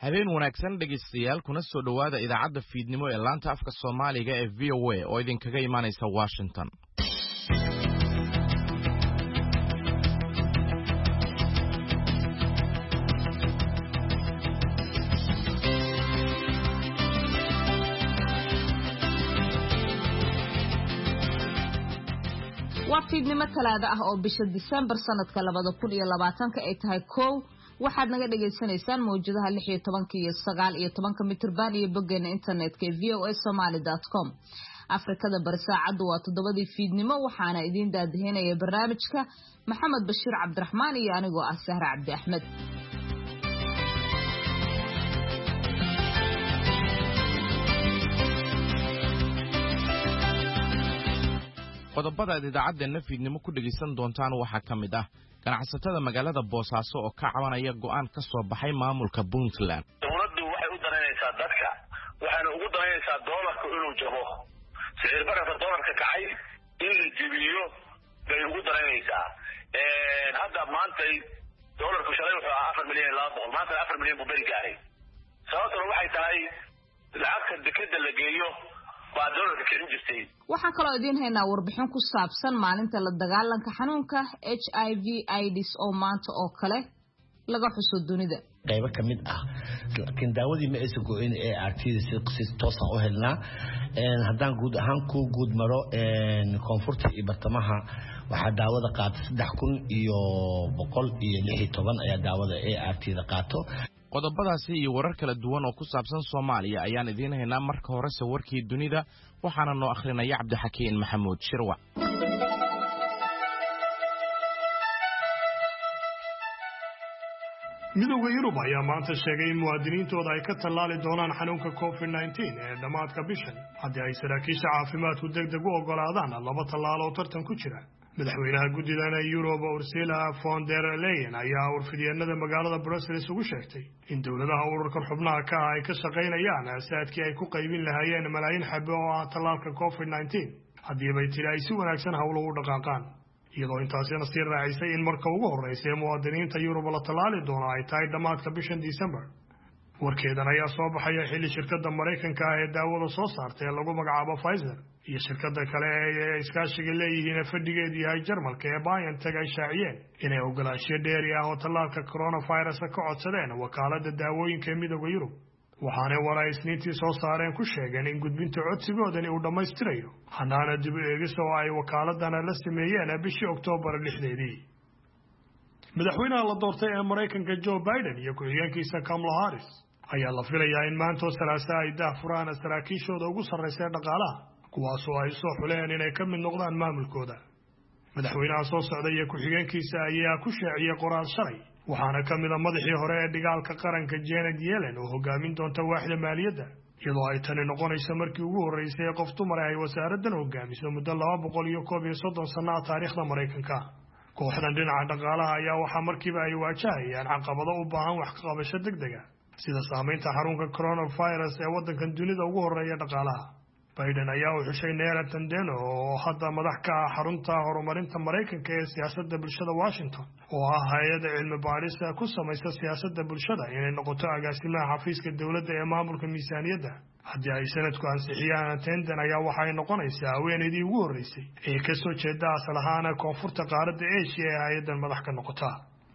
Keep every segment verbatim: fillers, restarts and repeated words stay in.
habeen wanaagsan dhegeystayaal kuna soo dhawaada idaacadda fiidnimo ee laanta afka Soomaaliga ee V O A oo idinkaga imaanaysa Washington. waa fiidnimo talaada ah oo bisha December sanadka labada kun iyo labaatanka ay tahay kow waxaad naga dhageysanaysaan mowjadaha lix iyo toban iyo sagaal iyo toban mitir baan iyo boggeena internetka ee v o a somali dot com. Afrikada bari saacadu waa toddobadii fiidnimo waxaana idin daadahinaya barnaamijka Maxamed Bashiir Cabdiraxmaan iyo anigoo ah Sahra Cabdi Axmed. qodobada idaacaddeena fiidnimo ku dhageysan doontaan waxaa ka mid ah ganacsatada magaalada Boosaaso oo ka cabanaya go'aan ka soo baxay maamulka Puntland. Dawladdu waxay u dareynaysaa dadka waxaana ugu dareynaysaa doolarka inuu jabo sicir bararka doolarka kacay in la jibiyo bay ugu dareynaysaa ee hadda maanta doolarku shalay wuxuu ahaa afar milyan iyo laba boqol maanta afar milyan buu bari gaaray sababtuna waxay tahay lacagta dekeda la geeyo waxaan kaloo idin haynaa warbixin ku saabsan maalinta la dagaalanka xanuunka H I V AIDS oo maanta oo kale laga xuso dunida. qaybo kamid ah laakiin daawadii ma aysan go'in ee artida si toos ah u helnaa een haddaan guud ahaan ku guud maro een koonfurta iyo bartamaha waxaa daawada qaata saddex kun iyo boqol iyo lix iyo toban ayaa daawada ee artida qaato. qodobadaasi iyo warar kala duwan oo ku saabsan Soomaaliya ayaan idin haynaa marka hore sawirkii dunida waxaana noo akhrinaya Cabdixakiin Maxamuud Shirwac. midowga Yurub ayaa maanta sheegay in muwaadiniintooda ay ka tallaali doonaan xanuunka covid nineteen ee dhamaadka bishan haddii ay saraakiisha caafimaadku degdeg u ogolaadaan laba tallaal oo tartan ku jira. madaxweynaha guddidana Yurub Ursula von der Leyen ayaa warfidyeennada magaalada Brussels ugu sheegtay in dowladaha ururka xubnaha ka ah ay ka shaqaynayaan aasaadkii ay ku qaybin lahaayeen malaayiin xabbo oo ah tallaalka covid nineteen haddii bay tiri ay si wanaagsan hawlo u dhaqaaqaan iyadoo intaasina sii raacisay in marka ugu horreysay muwaadiniinta Yurub la tallaali doono ay tahay dhamaadka bishan December. warkeedan ayaa soo baxaya xilli shirkadda Mareykanka ah ee daawada soo saartay lagu magacaabo Pfizer iyo shirkadda kale ee iskaashiga leeyihiin fadhigeedu yahay Jarmalka ee BioNTech ay shaaciyeen inay ogolaansho dheeri ah oo tallaalka coronavirus ka codsadeen wakaaladda daawooyinka ee midowga Yurub waxaana waray isniintii soo saareen ku sheegeen in gudbinta codsigoodani uu dhammaystirayo hanaana dib u eegis oo ay wakaaladana la sameeyeen bishii Oktoobar lixdeedii. madaxweynaha la doortay ee Mareykanka Joe Biden iyo ku-xigeenkiisa Kamala Harris ayaa la filayaa in maanta Salaasa ay daahfuraan saraakiishooda ugu sarreeya dhaqaalaha kuwaas oo ay soo xuleen inay ka mid noqdaan maamulkooda. madaxweynaha soo socda iyo ku-xigeenkiisa ayaa ku shaaciyay qoraal shalay waxaana ka mid ah madaxii hore ee dagaalka qaranka Janet Yellen oo hogaamin doonta waaxda maaliyadda iyadoo ay tani noqonayso markii ugu horreysay qof dumar ah ay wasaaraddan hogaamiso muddo laba boqol iyo koob iyo soddon sano ah taariikhda Mareykanka. kooxdan dhinaca dhaqaalaha ayaa waxaa markiiba ay waajahayaan caqabado u baahan wax ka qabasho degdeg ah sida saamaynta xanuunka coronavirus ee waddankan dunida ugu horreeya dhaqaalaha. Biden ayaa u xushay Neera Tandeno oo hadda madax ka ah xarunta horumarinta Mareykanka ee siyaasadda bulshada Washington oo ah hay'ad cilmi baaris ku samaysa siyaasadda bulshada inay noqoto agaasimaha xafiiska dowladda ee maamulka miisaaniyadda. haddii ay sanadku ansixiyaan Tandon ayaa waxay noqonaysaa haweeneydii ugu horreysay ee ka soo jeeda asal ahaan koonfurta qaaradda Asia ee hay'addan madax ka noqota.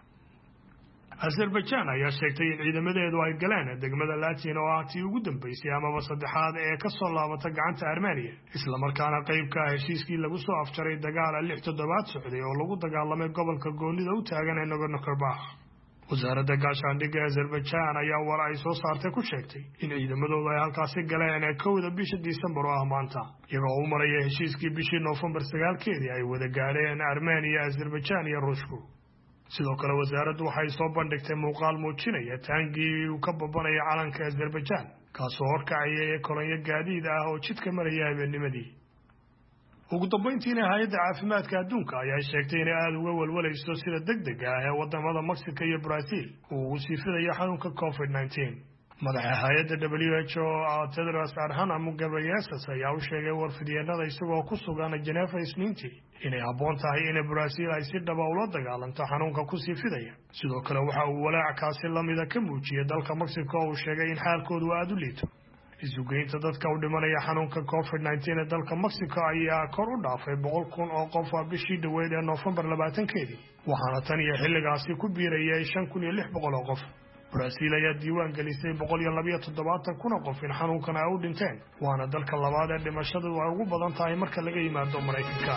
Azerbaijan ayaa sheegtay in ciidamadeedu ay galeen degmada Latin oo ah tii ugu dambeysay amaba saddexaad ee ka soo laabata gacanta Armenia isla markaana qayb ka ah heshiiskii lagu soo afjaray dagaal lix toddobaad socday oo lagu dagaalamay gobolka goonida u taagan ee Nagorno-Karabakh. wasaaradda gaashaandhigga Azerbaijan ayaa war ay soo saartay ku sheegtay in ciidamadoodu ay halkaasi galeen kowda bisha December oo ah maanta iyagoo u maraya heshiiskii bishii November sagaalkeedii ay wada gaadheen Armenia, Azerbaijan iyo Ruushku. sidoo kale wasaaraddu waxay soo bandhigtay muuqaal muujinaya taangii uu ka babanaya calanka Azerbaijan kaasoo horkacaya kolonyo gaadiid ah oo jidka maraya habeennimadii. ugu dambeyntiina hay'adda caafimaadka adduunka ayaa sheegtay inay aad uga walwalayso sida degdega ah ee wadamada Mexico iyo Brazil uu ugu sii fidayo xanuunka covid nineteen. madaxa hay'adda W H O Tedros Adhanom Ghebreyesus ayaa u sheegay warfidyeennada isagoo ku sugan Geneva Isniintii inay habboon tahay in Brazil ay si dhab ah ula dagaalanto xanuunka ku sii fidaya sidoo kale waxa uu walaac kaasi la mid ah ka muujiyay dalka Mexico oo sheegay in xaalkoodu aad u liito isugeynta dadka u dhimanaya xanuunka covid nineteen ee dalka Mexico ayaa kor u dhaafay boqol kun oo qof bishii dhaweyd ee November labaatankeedii waxaana tan iyo xilligaasi ku biirayay shan kun iyo lix boqol oo qof Brazil ayaa diiwaan gelisay boqol iyo laba iyo toddobaatan kun oo qof in xanuunkan ay u dhinteen waana dalka labaad ee dhimashadu ay ugu badan tahay marka laga yimaado Mareykanka.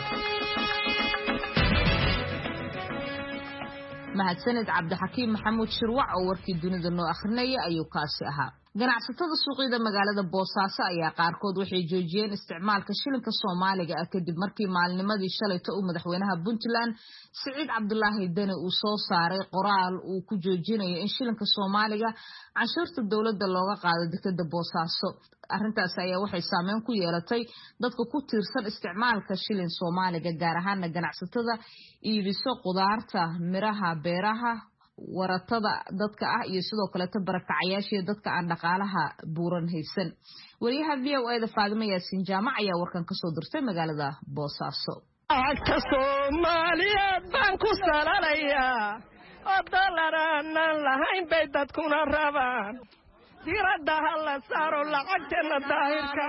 mahadsanid Cabdixakiim Maxamuud Shirwac oo warkii dunida noo akhrinaya ayuu kaasi ahaa. ganacsatada suuqyada magaalada Boosaaso ayaa qaarkood waxay joojiyeen isticmaalka shilinka Soomaaliga ah kadib markii maalnimadii shalayto uu madaxweynaha Puntland Siciid Cabdullaahi Dane uu soo saaray qoraal uu ku joojinayo in shilinka Soomaaliga canshuurta dawladda looga qaado dekedda Boosaaso. arrintaas ayaa waxay saameyn ku yeelatay dadka ku tiirsan isticmaalka shilin Soomaaliga gaar ahaan ganacsatada iibiso qudaarta, miraha, beeraha, waratada dadka ah iyo sidoo kale tabarakacayaasha dadka aan dhaqaalaha buuran haysan. wariyaha V O A da Faadimo Yaasin Jaamac ayaa warkan ka soo dirtay magaalada Boosaaso. Agta Soomaaliyeed baan ku salalayaa oo doolaraan lahayn bay dadkuna rabaan diradda la saaro lacagteena daahirka.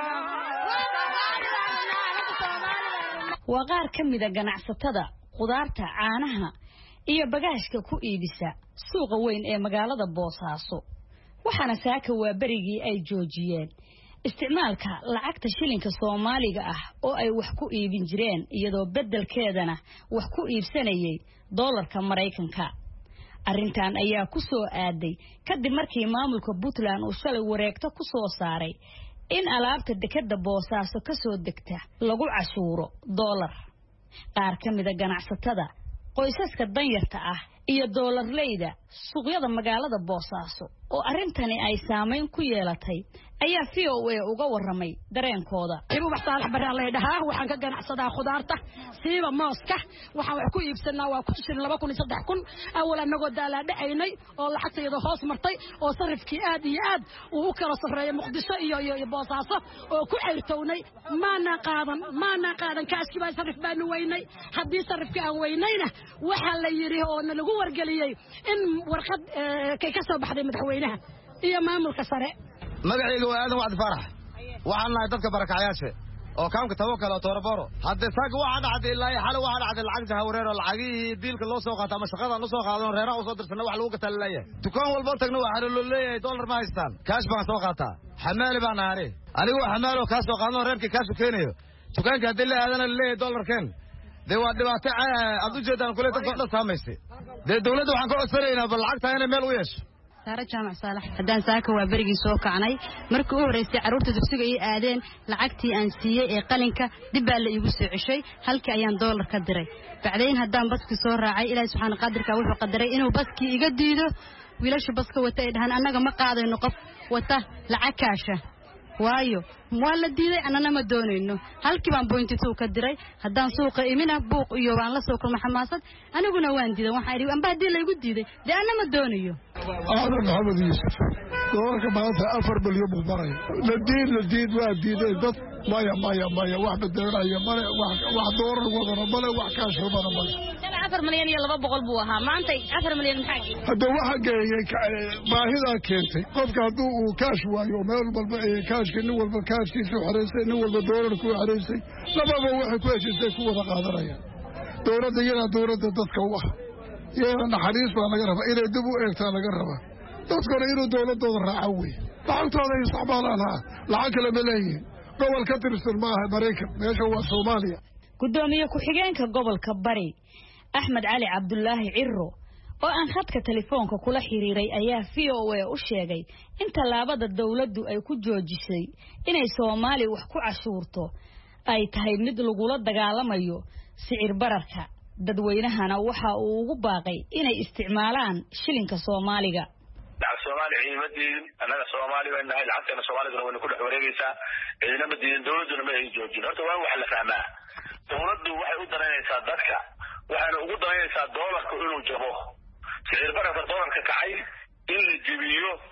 waa qaar ka mid ah ganacsatada qudaarta, caanaha iyo bagaashka ku iibisa suuqa weyn ee magaalada Boosaaso waxaana saaka waa berigii ay joojiyeen isticmaalka lacagta shilinka Soomaaliga ah oo ay wax ku iibin jireen iyadoo bedelkeedana wax ku iibsanayay doolarka Mareykanka. arrintan ayaa ku soo aaday kadib markii maamulka Puntland uu shalay wareegto ku soo saaray in alaabta dekedda Boosaaso ka soo degta lagu cashuuro doolar. qaar ka mid ah ganacsatada qoysaska danyarta ah iyo doolarleyda suuqyada magaalada Boosaaso oo arrintani ay saameyn ku yeelatay ayaa V O A uga waramay dareenkooda. ibu wax saalax baraan leedahay waxaan ka ganacsadaa khudaarta siiba mooska waxaan wax ku iibsanaa waa ku shilin laba kun iyo saddex kun awal anagoo daala dhacaynay oo lacagteeda hoos martay oo sarifkii aad iyo aad uu kala sareeyay Muqdisho iyo iyo Boosaaso oo ku xirtownay maana qaadan maana qaadan kaaski baa sarif baan weynay hadii sarifkii aan weynayna waxa la yiri oo lagu wargeliyay in warqad kay ka soo baxday madaxweynaha iyo maamulka sare. magacayga waa aadan wacdi farax waxaan nahay dadka barakacayaasha oo kaamka tawakkal oo tooraboro hadda saaga waxa dhacday ilaa xal waxa dhacday lacagta hawreero lacagii diilka loo soo qaato ama shaqada loo soo qaado reeraha soo dirsan wax lagu gataa leeyahay dukaan walba tagno waxa loo leeyahay dollar ma haystaan kaash baan soo qaataa xamaali baan ahay anigu xamaalo ka soo qaadno reerkii kaash keenayo dukaanka hadii la aadana leeyahay dollar keen de waa dhibaato aad u jeedaan kule dadka dhan saameysay de dawladda waxaan ka codsanaynaa bal lacagta inay meel u yeesho. Saara Jaamac Saalax hadaan saaka waa berigii soo kacnay markii uu horeysay caruurta dugsiga ay aadeen lacagtii aan siiyay ee qalinka dib baa la igu soo ceshay halkii ayaan dollar ka diray bacdeen hadaan baski soo raacay Ilaahay subxaanahu qadarka wuxuu qadaray inuu baski iga diido wiilasha baska wata ay dhahan annaga ma qaadayno qof wata lacag kaasha waayo waa la diiday anana ma doonayno halkii baan pointi two ka diray hadaan suuqa imina buuq iyo waan la soo kulma xamaasad aniguna waan diiday waxaan iri amba hadii la igu diiday de anana ma doonayo. Aadan Maxamed Yuusuf doorka maanta afar bilyan buu maray la diid la diid waa diiday dad maya maya maya wax bedelaya male wax wax doorar wadana male wax kaash wadana male afar milyan iyo laba boqol buu ahaa maanta afar milyan maxaa hadda waxa geeyay baahida keentay qofka haduu uu kaash waayo meel walba ee kaashka nin walba kaashkiisa xareysay nin walba doorar ku xareysay lababa waxa ku heshiisay ku wada qaadanaya dowladda iyada dowladda dadka wax iyada naxariis baa laga rabaa inay dib u eegtaa laga rabaa dadkana inuu dowladooda raaco wey lacagtooda isticmaalaan ha lacag kale ma leeyihiin gobol ka tirsan maaha Mareykan meesha waa Soomaaliya. gudoomiye ku-xigeenka gobolka Bari Axmed Cali Cabdullaahi Cirro oo aan khadka telefoonka kula xiriiray ayaa V O A u sheegay in talaabada dawladdu ay ku joojisay inay Soomaali wax ku cashuurto ay tahay mid lagu la dagaalamayo sicir bararka dadweynahana waxa uu ugu baaqay inay isticmaalaan shilinka Soomaaliga. lacag Soomaali ciidamadii anaga Soomaali baan nahay lacagtana Soomaaliga way ku dhex wareegaysaa ciidamadii dawladuna ma ay joojin horta waa wax la fahmaa dawladdu waxay u dareynaysaa dadka waxaana ugu dareynaysaa doolarka inuu jabo sicir bararka doolarka kacay in la jibiyo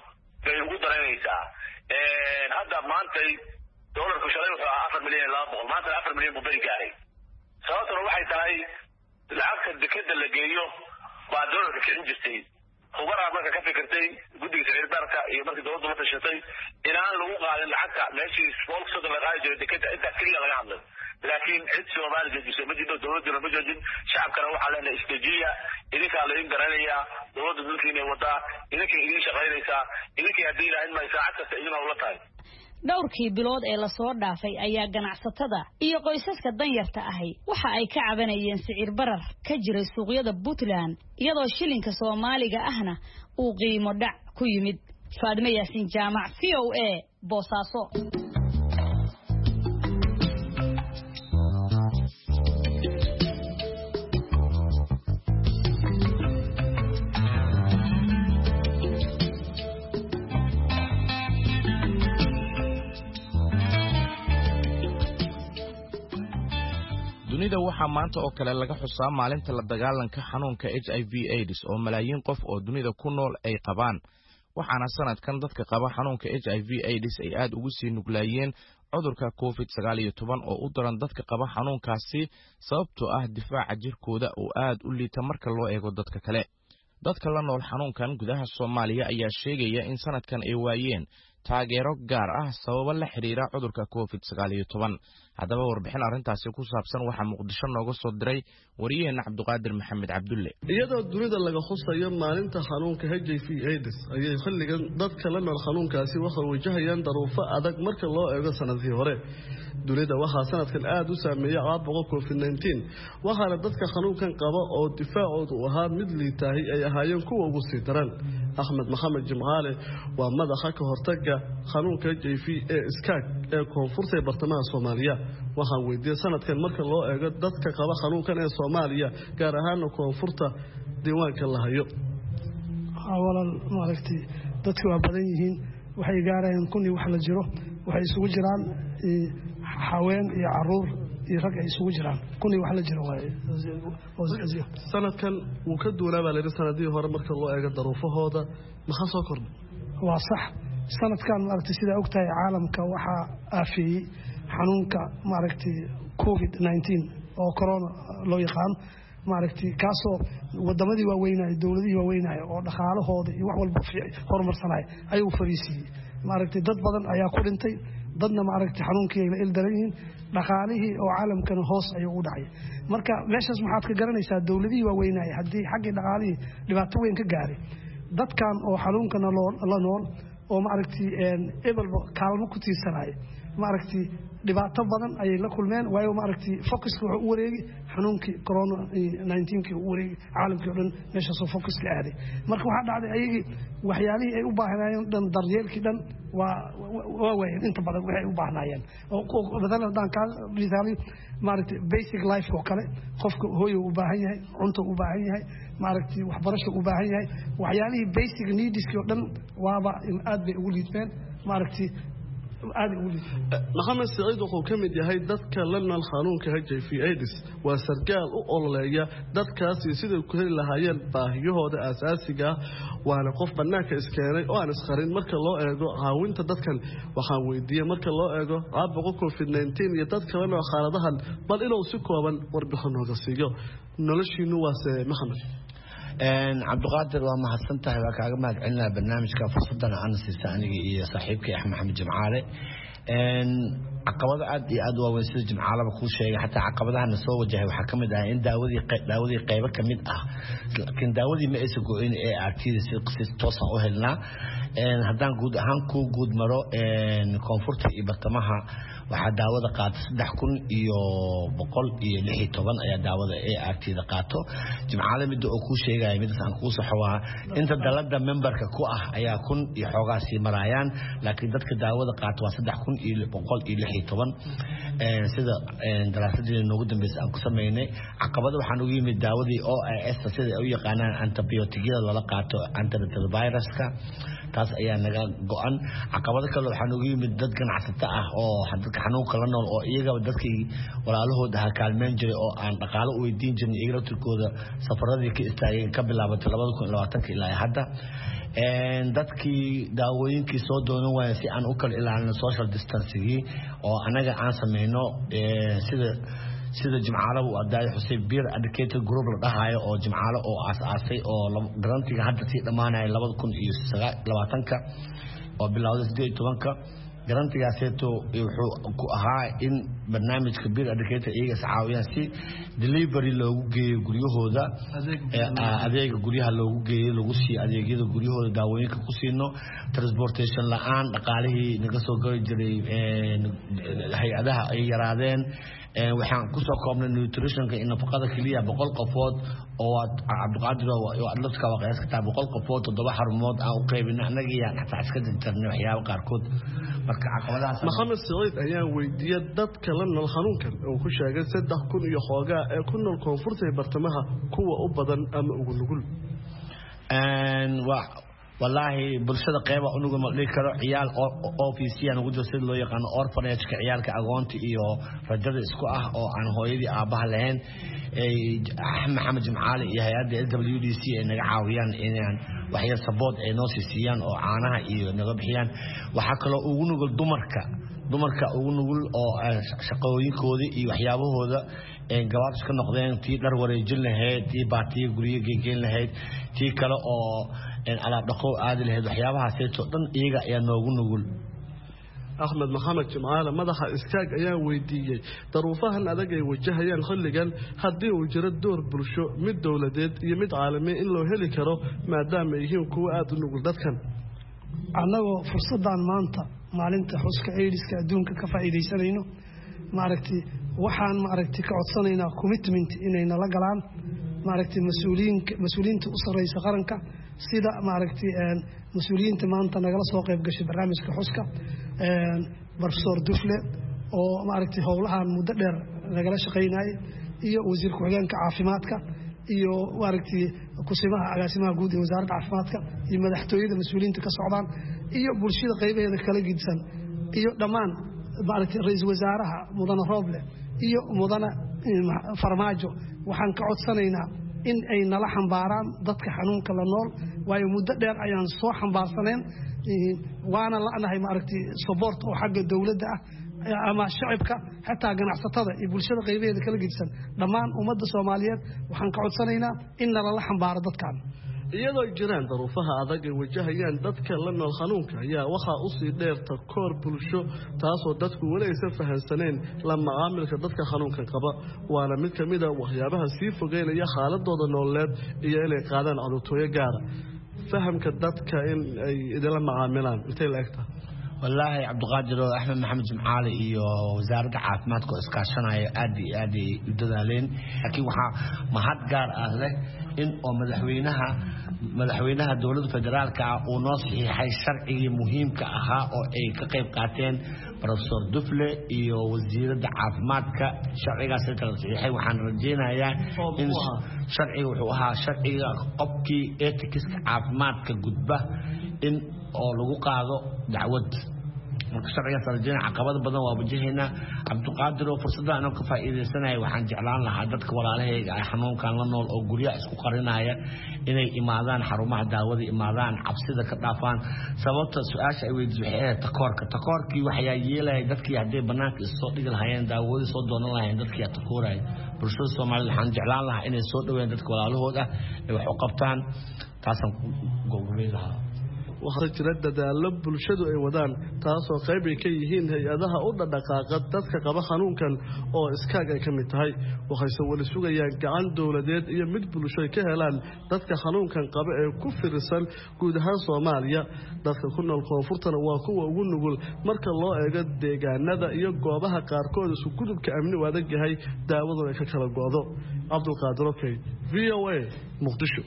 bay ugu daraynaysaa hadda maantay doolarku shalay wuxuu ahaa afar milyan iyo laba boqol maantana afar milyan buu beri gaaray sababtuna waxay tahay lacagta dekeda la geeyo baa doolarka kicin jirtay hubaraa marka ka fikirtay guddiga sicir bararka iyo markii dowladdu la tashatay inaan lagu qaadin lacagta meeshii boqolka soddon la qaadi jiray dekeda intaas keliya laga hadlay laakiin cid soomaali joojisay ma jiro dowladduna ma joojin shacabkana waxaa leenahay istajiya idinkaa laydin garanayaa dowladda dalkiinay wadaa idinkay idin shaqaynaysaa idinkay haddii ilaahin may saacad kasta idin hawla tahay dhowrkii bilood ee lasoo dhaafay ayaa ganacsatada iyo qoysaska danyarta ahi waxa ay ka cabanayeen sicir barar ka jiray suuqyada Puntland iyadoo shilinka Soomaaliga ahna uu qiimo dhac ku yimid Faadimo Yaasiin Jaamac V O A Boosaaso dunida waxaa maanta oo kale laga xusaa maalinta la dagaalanka xanuunka H I V AIDS oo malaayiin qof oo dunida ku nool ay qabaan waxaana sanadkan dadka qaba xanuunka H I V AIDS ay aad ugu sii nuglaayeen cudurka covid sagaal iyo toban oo u daran dadka qaba xanuunkaasi sababtoo ah difaaca jirkooda oo aad u liita marka loo eego dadka kale dadka la nool xanuunkan gudaha Soomaaliya ayaa sheegaya in sanadkan ay waayeen taageero gaar ah sabab la xiriira cudurka covid sagaal iyo toban haddaba warbixin arrintaasi ku saabsan waxa Muqdisho nooga soo diray wariyeena Cabduqaadir Maxamed Cabdulle iyadoo dunida laga xusayo maalinta xanuunka H I V AIDS ayay xilligan dadka la nool xanuunkaasi waxay wajahayaan daruufo adag marka loo eego sanadkii hore dunida waxaa sanadkan aad u saameeyay caabuqa covid nineteen waxaana dadka xanuunkan qaba oo difaacoodu ahaa mid liitaahay ay ahaayeen kuwa ugu sii daran Axmed Maxamed Jimcaale waa madaxa ka hortagga xanuunka H I V ee iskaag ee koonfurta bartamaha Soomaaliya waxaan weydiiyay sanadkan marka loo eego dadka qaba xanuunkan ee Soomaaliya gaar ahaan koonfurta diiwaanka la hayo awalan maaragtay dadku waa badan yihiin waxay gaarayaan kun iyo wax la jiro waxay isugu jiraan haween iyo caruur iyo rag ay isugu jiraan kun iyo wax la jiro way sanadkan uu ka duulaa baa leeyahay sanadii hore marka loo eego daruufahooda maxaa soo kordhay waa sax sanadkan maaragtay sida ogtahay caalamka waxa aafiyay xanuunka maaragtay covid nineteen oo corona loo yaqaan maaragtay kaasoo wadamadii waaweynay dawladihii waaweynay oo dhaqaalahooda iyo wax walba horumarsanay ayuu fariisiyay maaragtay dad badan ayaa ku dhintay dadna maaragtay xanuunkii la ildaran dhaqaalihii oo caalamkana hoos ayuu u dhacay marka meeshaas maxaad ka garanaysaa dawladihii waaweynay haddii xaggii dhaqaalihii dhibaato weyn ka gaaray dadkan oo xanuunkana la nool oo maaragtay ebalba kaalmo ku tiirsanay maaragtay dhibaato badan ayay la kulmeen waayo maaragtay focuska wuxuu u wareegay xanuunkii corona nineteen kii u wareegay caalamkii oo dhan meeshaas oo focuska aaday marka waxa dhacday ayagii waxyaalihii ay u baahnayeen dhan daryeelkii dhan waa waa waayeen inta badan waxay u baahnayeen oo badana daan ka misaali maaragtay basic life oo kale qofka hooyo u baahan yahay cunto u baahan yahay maaragtay waxbarasho u baahan yahay waxyaalihii basic needs oo dhan waaba aad bay ugu liidmeen maaragtay maxamed saciid wuxuu ka mid yahay dadka la nool xanuunka H I V AIDS waa sargaal u ololeeya dadkaasi siday ku heli lahaayeen baahiyahooda aasaasiga ah waana qof bannaanka iskeenay oo aan isqarin marka loo eego caawinta dadkan waxaan weydiiyey marka loo eego caabuqa covid nineteen iyo dadka la nool xaaladahan bal inuu si kooban warbixin nooga siiyo noloshiinu waase maxamed cabduqaadir waa mahadsan tahay waa kaaga mahad celinaa barnaamijka fursadana aan siisa aniga iyo saaxiibkay Axmed Maxamed Jimcaale caqabado aad iyo aad u waaweyn sida Jimcaalaba kuu sheegay xataa caqabadaha soo wajahay waxaa ka mid ah in daawadii daawadii qaybo ka mid ah laakiin daawadii ma aysan go'in ee artida si toos ah u helnaa haddaan guud ahaan ku guud maro koonfurta iyo bartamaha waxaa daawada qaato saddex kun iyo boqol iyo lix iyo toban ayaa daawada ee artida qaato Jimcaale mid oo ku sheegay mid aan ku saxwaa inta dalada memberka ku ah ayaa kun iyo xoogaa sii marayaan laakiin dadka daawada qaato waa saddex kun iyo boqol iyo lix iyo toban sida daraasadii noogu dambeysay aan ku sameynay caqabado waxaan ugu yimid daawadii O A S sida ay u yaqaanaan antibiyootigyada lala qaato antiretroviruska taas ayaa naga go'an caqabado kale waxaa noogu yimid dad ganacsato ah oo dadka xanuunka la nool oo iyagaba dadkii walaalahooda ha kaalmeyn jiray oo aan dhaqaalo u weydiin jirin iyaga laftirkooda safaradii ka istaageen ka bilaabatay labada kun iyo labaatanka ilaa hadda dadkii daawooyinkii soo doonan waaya si aan u kala ilaalino social distancing oo anaga aan sameyno sida sida jimcaalo uu aday Xuseen Beer Educator Group la dhahayo oo jimcaalo oo aas-aasay oo garantiga hadda si dhamaanay labada kun iyo labaatanka oo bilowday siddeed iyo tobanka garantigaaseeto wuxuu ku ahaa in barnaamijka Beer Educator iyaga saacawiyaan si delivery loogu geeyo guryahooda adeega guryaha loogu geeyo lagu sii adeegyada guryahooda daawooyinka ku siino transportation la-aan dhaqaalihii naga soo gali jiray hay-adaha ay yaraadeen waxaan ku soo koobnay nutritionka in nafaqada kaliya boqol qofood oo Cabdiqaadir oo adladka waa qiyaas ka boqol qofood toddoba xarumood aan u qaybinay anaga iyo xataa iska jirnay waxyaabo qaarkood marka caqabadahaas Maxamed Saciid ayaa weydiiyay dadka la nool xanuunkan oo ku sheegay saddex kun iyo xoogaa ee ku nool koonfurta ee bartamaha kuwa u badan ama ugu nugul and waa wallahi bulshada qayb ah unugu ma dhigi karo ciyaal O P C aan ugu jirsid loo yaqaan orphanage ka ciyaalka agoonta iyo rajada isku ah oo aan hooyadii aabaha lahayn ay Maxamed Jimcaali iyo hay'adda S W D C ay naga caawiyaan inaan waxyar support ay noo siiyaan oo caanaha iyo naga bixiyaan waxa kale oo ugu nugul dumarka dumarka ugu nugul oo shaqooyinkooda iyo waxyaabahooda ee gabaad iska noqdeen tii dhar wareejin lahayd tii baatiye guriga geeyeen lahayd tii kale oo in alaab dhaqo aadi lahayd waxyaabahaas oo dhan iyaga ayaa noogu nugul Ahmed Maxamed Jimcaale madaxa iskaag ayaa weydiiyay daruufahan adag ay wajahayaan xilligan haddii uu jiro door bulsho mid dawladeed iyo mid caalami in loo heli karo maadaama ay yihiin kuwa aad u nugul dadkan annagoo fursadan maanta maalinta xuska AIDS-ka adduunka ka faa'iideysanayno maaragtay waxaan maaragtay ka codsanaynaa commitment inay nala galaan maaragtay mas'uuliyiinka mas'uuliyiinta u sareysa qaranka sida maaragtay een mas'uuliyiinta maanta nagala soo qayb gashay barnaamijka xuska een Professor Dufle oo maaragtay howlahan muddo dheer nagala shaqeynay iyo wasiir ku-xigeenka caafimaadka iyo maaragtay kusimaha agaasimaha guud ee wasaaradda caafimaadka iyo madaxtooyada mas'uuliyiinta ka socdaan iyo bulshada qaybaheeda kala gidsan iyo dhammaan maaragtay ra'iisul wasaaraha mudane Roble iyo mudane Farmaajo waxaan ka codsanaynaa in ay nala xambaaraan dadka xanuunka la nool waayo muddo dheer ayaan soo xambaarsaneen waana la'nahay maaragtay support oo xagga dawladda ah ama shacabka xataa ganacsatada iyo bulshada qaybaheeda kala gidsan dhammaan ummadda Soomaaliyeed waxaan ka codsanaynaa in nala xambaaro dadkan iyadoo jiraan daruufaha adag ay wajahayaan dadka la nool xanuunka ayaa waxa u sii dheerta koor bulsho taasoo dadku wali aysan fahansaneen la macaamilka dadka xanuunka qaba waana mid ka mid ah waxyaabaha sii fogeynaya xaaladooda nololeed iyo inay qaadaan cunutooyo gaara fahamka dadka in ay idila macaamilaan intay la egtaa والله عبد القادر أحمد محمد جمعالي iyo wasaaradda caafimaadka oo iskaashanaya aad iyo aad ay u dadaaleen laakiin waxa mahad gaar ah leh in oo madaxweynaha madaxweynaha dawladda federaalka uu noo saxiixay sharcigii muhiimka ahaa oo ay ka qayb qaateen Professor Dufle iyo wasiiradda caafimaadka sharcigaas ay kala saxiixay waxaan rajeynayaa in sharciga wuxuu ahaa sharciga qofkii ethics caafimaadka gudba in oo lagu qaado dacwad marka sharciga sarjeen caqabad badan waa wajahayna Cabdiqaadir oo fursada aan ka faa'iideysanay waxaan jeclaan lahaa dadka walaalahayga ay xanuunkan la nool oo guryaha isku qarinaya inay imaadaan xarumaha daawada imaadaan cabsida ka dhaafaan sababta su'aasha ay weydiiyeen takoorka takoorkii waxay yeelay dadkii hadday banaanka soo dhigi lahaayeen daawada soo doonan lahaayeen dadkii takooray bulshada Soomaaliyeed waxaan jeclaan lahaa inay soo dhaweeyaan dadka walaalahooda ay wax u qabtaan taasan gobolaha waxa jira dadaalo bulshadu ay wadaan taasoo qayb ay ka yihiin hay'adaha u dhaqaaqa dadka qaba xanuunkan oo iskaag ay kamid tahay waxay wali sugayaan gacan dawladeed iyo mid bulsho ay ka helaan dadka xanuunkan qaba ee ku fiirsan guud ahaan Soomaaliya dadka ku nool koonfurtana waa kuwa ugu nugul marka loo eego deegaanada iyo goobaha qaarkood isku gudubka amni u adag yahay daawadu ay ka kala go'do Cabdulqaadir okay V O A Muqdisho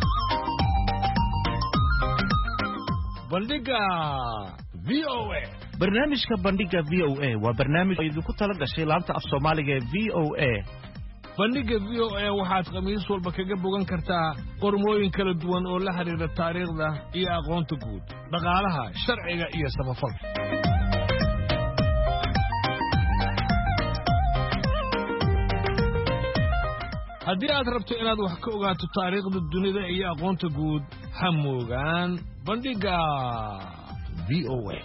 bandhiga V O A barnaamijka bandhiga v o a waa barnaamij idinku tala gashay laanta af soomaaliga ee v o a. bandhiga v o a waxaad khamiis walba kaga bogan kartaa qormooyin kala duwan oo la xiriira taariikhda iyo aqoonta guud, dhaqaalaha, sharciga iyo samafalka. haddii aad rabto inaad wax ka ogaato taariikhda dunida iyo aqoonta guud, ha moogaan bandhiga v o a.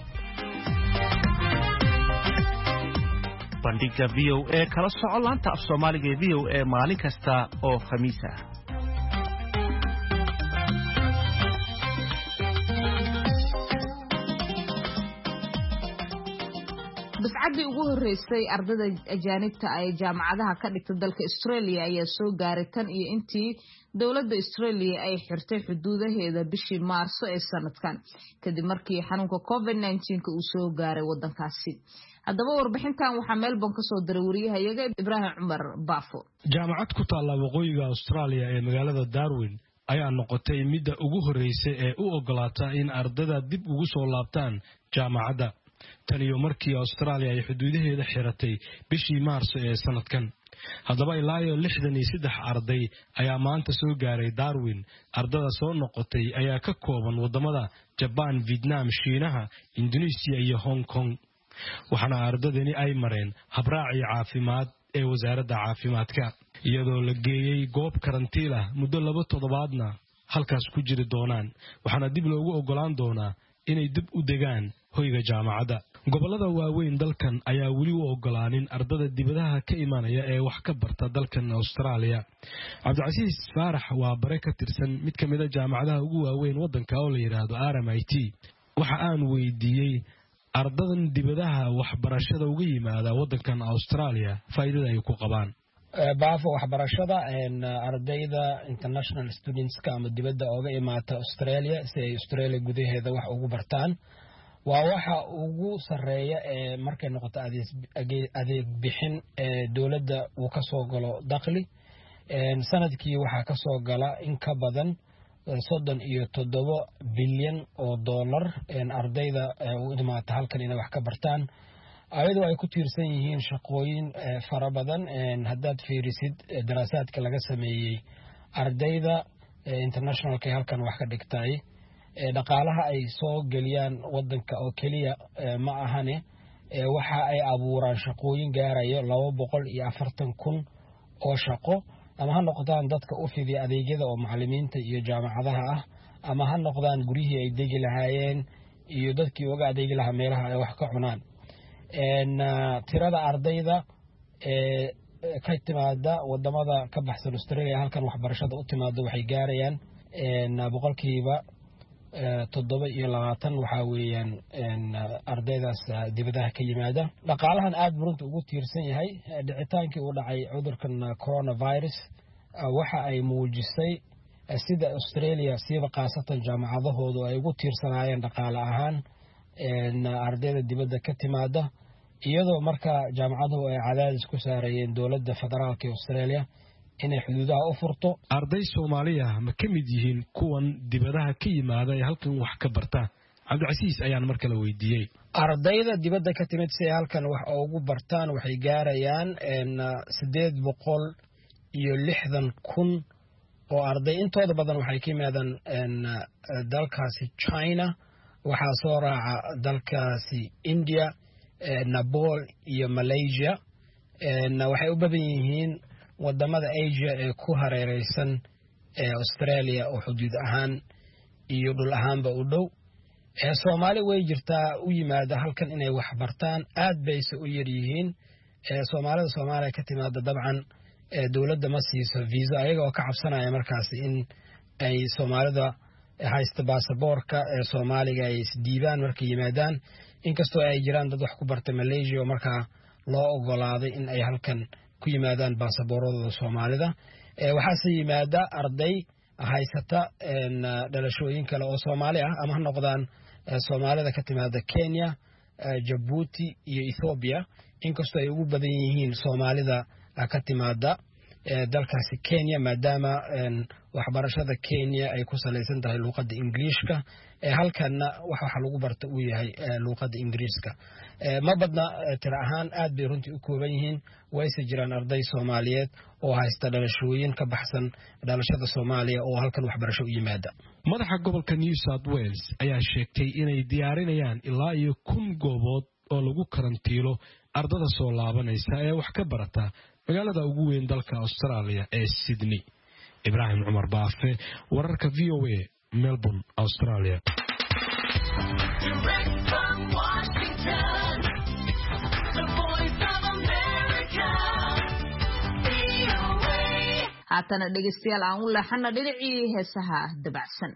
bandhiga v o a kala soco laanta af soomaaliga ee v o a maalin kasta oo khamiis ah. biscadii ugu horeysay ardayda ajaanibta ay jaamacadaha ka dhigta dalka Australia ayaa soo gaaray tan iyo intii dawladda Australia ay xirtay xuduudaheeda bishii Maarso ee sanadkan kadib markii xanuunka covid nineteen uu soo gaaray wadankaasi. haddaba warbixintan waxaa Melbourne ka soo diray wariyahayaga Ibrahim Cumar Baafo. jaamacad ku taalla waqooyiga Australia ee magaalada Darwin ayaa noqotay midda ugu horeysay ee u ogolaata in ardayda dib ugu soo laabtaan jaamacadda tan iyo markii Australia ay xuduudaheeda xiratay bishii Maarso ee sanadkan. haddaba ilaa iyo lixdan iyo saddex arday ayaa maanta soo gaaray Darwin. ardada soo noqotay ayaa ka kooban wadamada Japan, Vietnam, Shiinaha, Indonesia iyo Hong Kong. waxaana ardadani ay mareen habraaci caafimaad ee wasaaradda caafimaadka iyadoo la geeyay goob karantiil ah muddo laba toddobaadna halkaas ku jiri doonaan. waxaana dib loogu ogolaan doonaa inay dib u degaan hoyga jaamacadda. gobolada waaweyn dalkan ayaa weli u ogolaanin ardada dibadaha ka imanaya ee wax ka barta dalkan Australia. Cabdicasiis Faarax waa bare ka tirsan mid ka mid ah jaamacadaha ugu waaweyn wadanka oo la yiraahdo R M I T. waxa aan weydiiyey ardadan dibadaha waxbarashada uga yimaada wadankan Australia faa'iidada ay ku qabaan. baafo waxbarashada ardayda international students ka ama dibadda uga imaata Australia si ay Australia gudaheeda wax ugu bartaan waa waxa ugu sareeya ee markay noqoto adeeg bixin ee dawladda uu ka soo galo dakhli sanadkii waxa ka soo gala in ka badan soddon iyo toddoba bilyan oo dollar ardayda u imaata halkan inay wax ka bartaan ayadoo ay ku tiirsan yihiin shaqooyin fara badan. haddaad fiirisid daraasaadka laga sameeyey ardayda internationalka halkan wax ka dhigtay dhaqaalaha ay soo geliyaan wadanka oo keliya ma ahane waxa ay abuuraan shaqooyin gaarayo laba boqol iyo afartan kun oo shaqo ama ha noqdaan dadka u fidiya adeegyada oo macallimiinta iyo jaamacadaha ah ama ha noqdaan gurihii ay degi lahaayeen iyo dadkii uga adeegi lahaa meelaha ay wax ka cunaan. tirada ardayda ee ka timaada wadamada ka baxsan Australia halkan waxbarashada u timaado waxay gaarayaan boqolkiiba toddoba iyo labaatan waxa weeyaan ardaydaas dibadaha ka yimaada. dhaqaalahan aad burunta ugu tiirsan yahay dhicitaankii uu dhacay cudurkan coronavirus waxa ay muujisay sida Australia siiba qaasatan jaamacadahoodu ay ugu tiirsanaayeen dhaqaale ahaan ardayda dibadda ka timaada iyadoo marka jaamacaduhu ay cadaadis ku saarayeen dawladda federaalka ee Australia inay xuduudaha u furto. arday Soomaaliya ma ka mid yihiin kuwan dibadaha ka yimaada ee halkan wax ka barta? Cabdicasiis ayaan mar kale weydiiyey. ardayda dibadda ka timid si halkan wax ugu bartaan waxay gaarayaan sideed boqol iyo lixdan kun oo arday. intooda badan waxay ka yimaadaan dalkaasi China, waxaa soo raaca dalkaasi India, Nepal iyo Malaysia. waxay u badan yihiin wadamada Asia ee ku hareereysan ee Australia oo xuduud ahaan iyo dhul ahaanba u dhow. ee Soomaali way jirtaa u yimaada halkan inay wax bartaan aad bay u yar yihiin. ee Soomaalida Soomaaliya ka timaada dabcan ee dawladda ma siiso visa ayagoo ka cabsanaya markaas in ay Soomaalida haysta baasaboorka ee Soomaaliga ay isdiibaan markay yimaadaan. inkastoo ay jiraan dad wax ku barta Malaysia oo markaa loo ogolaaday in ay halkan ku yimaadaan baasaboorada Soomaalida. ee waxaase yimaada arday haysata dhalashooyin kale oo Soomaali ah ama ha noqdaan Soomaalida ka timaada Kenya, Djibouti iyo Ethiopia. inkastoo ay ugu badan yihiin Soomaalida ka timaada dalkaasi Kenya maadaama waxbarashada Kenya ay ku saleysan tahay luqadda Ingiriiska halkana waxa lagu barto uu yahay luqadda Ingiriiska ma badna tira ahaan aad bay runtii u kooban yihiin wayse jiraan arday Soomaaliyeed oo haysta dhalashooyin ka baxsan dhalashada Soomaaliya oo halkan waxbarasho u yimaada madaxa gobolka New South Wales ayaa sheegtay inay diyaarinayaan ilaa iyo kun goobood oo lagu karantiilo ardada soo laabanaysa ee wax ka barata magaalada ugu weyn dalka Australia ee Sydney Ibrahim Umar Baafe wararka V O A Melbourne Australia haatana dhegeystayaal aan u leexana dhinacii heesaha dabacsan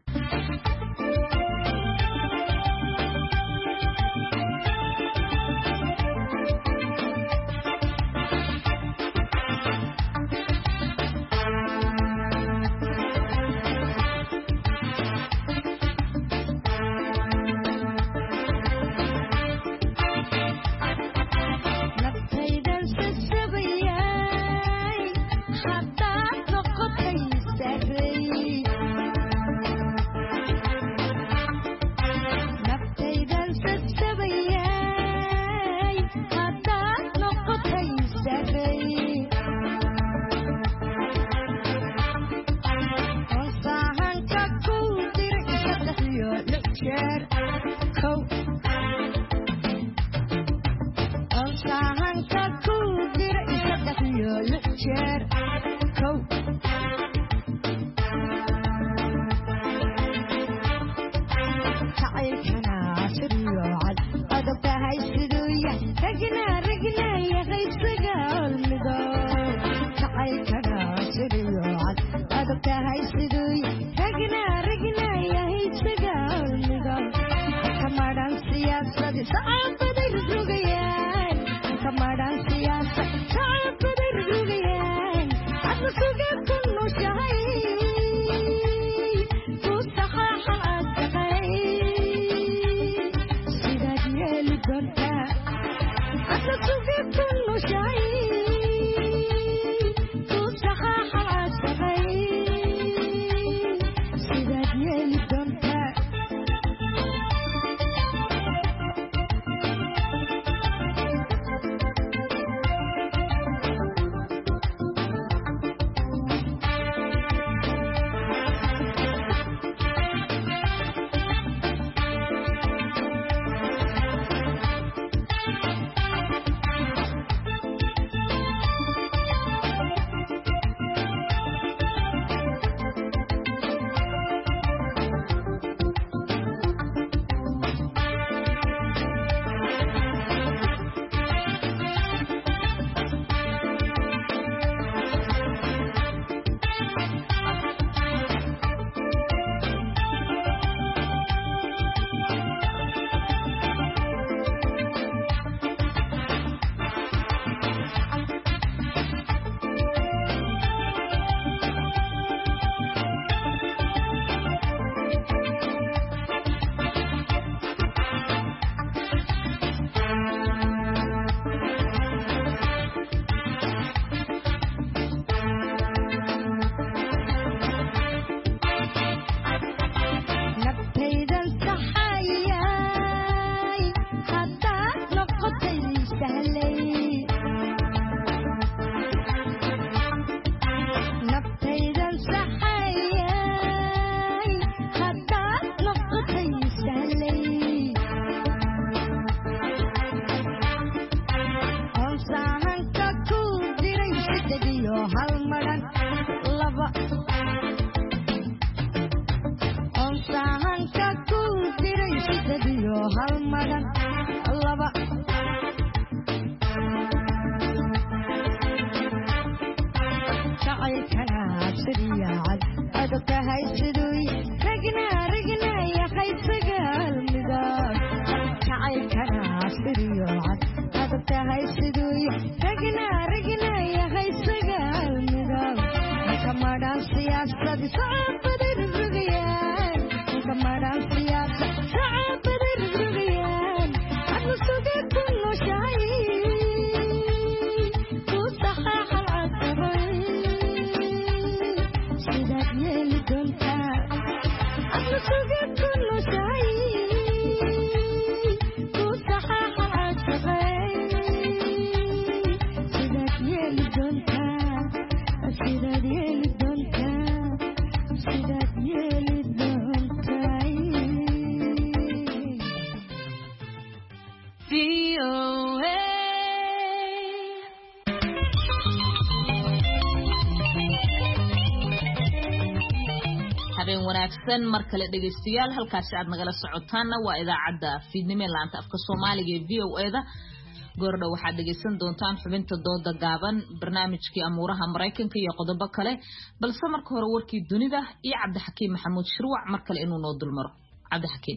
wanaagsan mar kale dhageystayaal halkaas aad nagala socotaana waa idaacadda fiidnimo laanta afka Soomaaliga ee V O A da goordhow waxaad dhageysan doontaan xubinta dooda gaaban barnaamijkii amuuraha Mareykanka iyo qodobo kale balse marka hore warkii dunida iyo Cabdixakiim Maxamuud Shirwac mar kale inuu noo dulmaro Cabdixakiim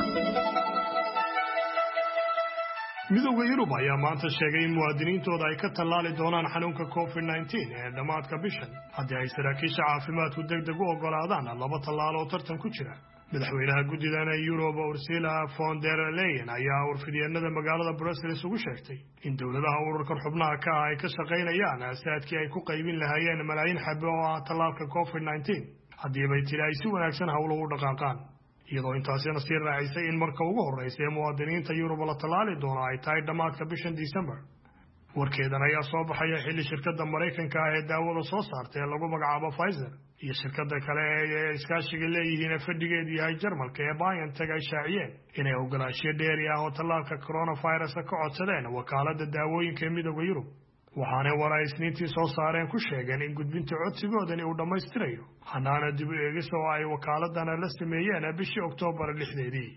midowga Yurub ayaa maanta sheegay in muwaadiniintooda ay ka tallaali doonaan xanuunka covid nineteen ee dhamaadka bishan haddii ay saraakiisha caafimaadku degdeg u ogolaadaan laba tallaal oo tartan ku jira madaxweynaha guddidana Yurub Ursula von der Leyen ayaa warfidyeennada magaalada Brussels ugu sheegtay in dowladaha ururka xubnaha ka ah ay ka shaqaynayaan asaadkii ay ku qaybin lahaayeen malaayiin xabbo oo ah tallaalka covid nineteen haddii bay tiri ay si wanaagsan hawlo u dhaqaaqaan iyadoo intaasina sii raacisay in marka ugu horreysay muwaadiniinta Yurub la tallaali doono ay tahay dhamaadka bishan December warkeedan ayaa soo baxaya xilli shirkadda Mareykanka ah ee daawada soo saartay lagu magacaabo Pfizer iyo shirkadda kale ee iskaashiga leeyihiin fadhigeedu yahay Jarmalka ee BioNTech ay shaaciyeen inay ogolaansho dheeri ah oo tallaalka coronavirus ka codsadeen wakaaladda daawooyinka ee midowga Yurub waxaana waray isniintii soo saareen ku sheegeen in gudbinta codsigoodani uu dhammaystirayo hanaana dib u eegis oo ay wakaaladana la sameeyeen bishii Oktoobar lixdeedii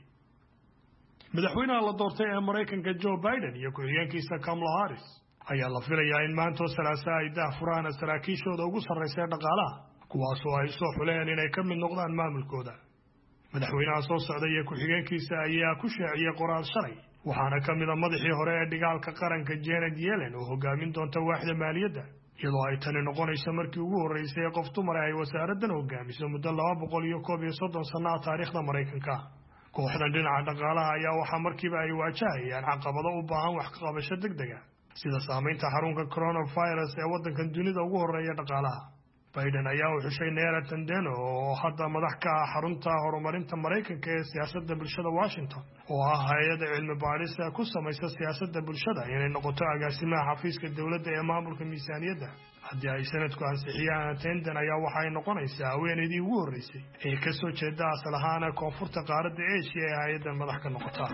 madaxweynaha la doortay ee Mareykanka Joe Biden iyo ku-xigeenkiisa Kamala Harris ayaa la filayaa in maanta Salaasa ay daahfuraan saraakiishooda ugu sarreeya dhaqaalaha kuwaas oo ay soo xuleen inay ka mid noqdaan maamulkooda madaxweynaha soo socda iyo ku-xigeenkiisa ayaa ku shaaciyay qoraal shalay waxaana ka mid ah madaxii hore ee dhigaalka qaranka Janet Yellen oo hogaamin doonta waaxda maaliyadda iyadoo ay tani noqonayso markii ugu horeysay qof dumar ay wasaaraddan hogaamiso muddo laba boqol iyo koob iyo soddon sano ah taariikhda Mareykanka kooxdan dhinaca dhaqaalaha ayaa waxaa markiiba ay waajahayaan caqabado u baahan wax ka qabasho degdeg ah sida saamaynta xarunka coronavirus ee waddankan dunida ugu horeeya dhaqaalaha Biden ayaa u xushay Neera Tandeno oo hadda madax ka ah xarunta horumarinta Mareykanka ee siyaasadda bulshada Washington oo ah hay'ad cilmi baaris ku samaysa siyaasadda bulshada inay noqoto agaasimaha xafiiska dawladda ee maamulka miisaaniyadda haddii ay sanadku ansixiyaan Tandon ayaa waxa ay noqonaysaa haweeneydii ugu horeysay ee ka soo jeeda asal ahaan koonfurta qaaradda Asia ee hay'addan madax ka noqota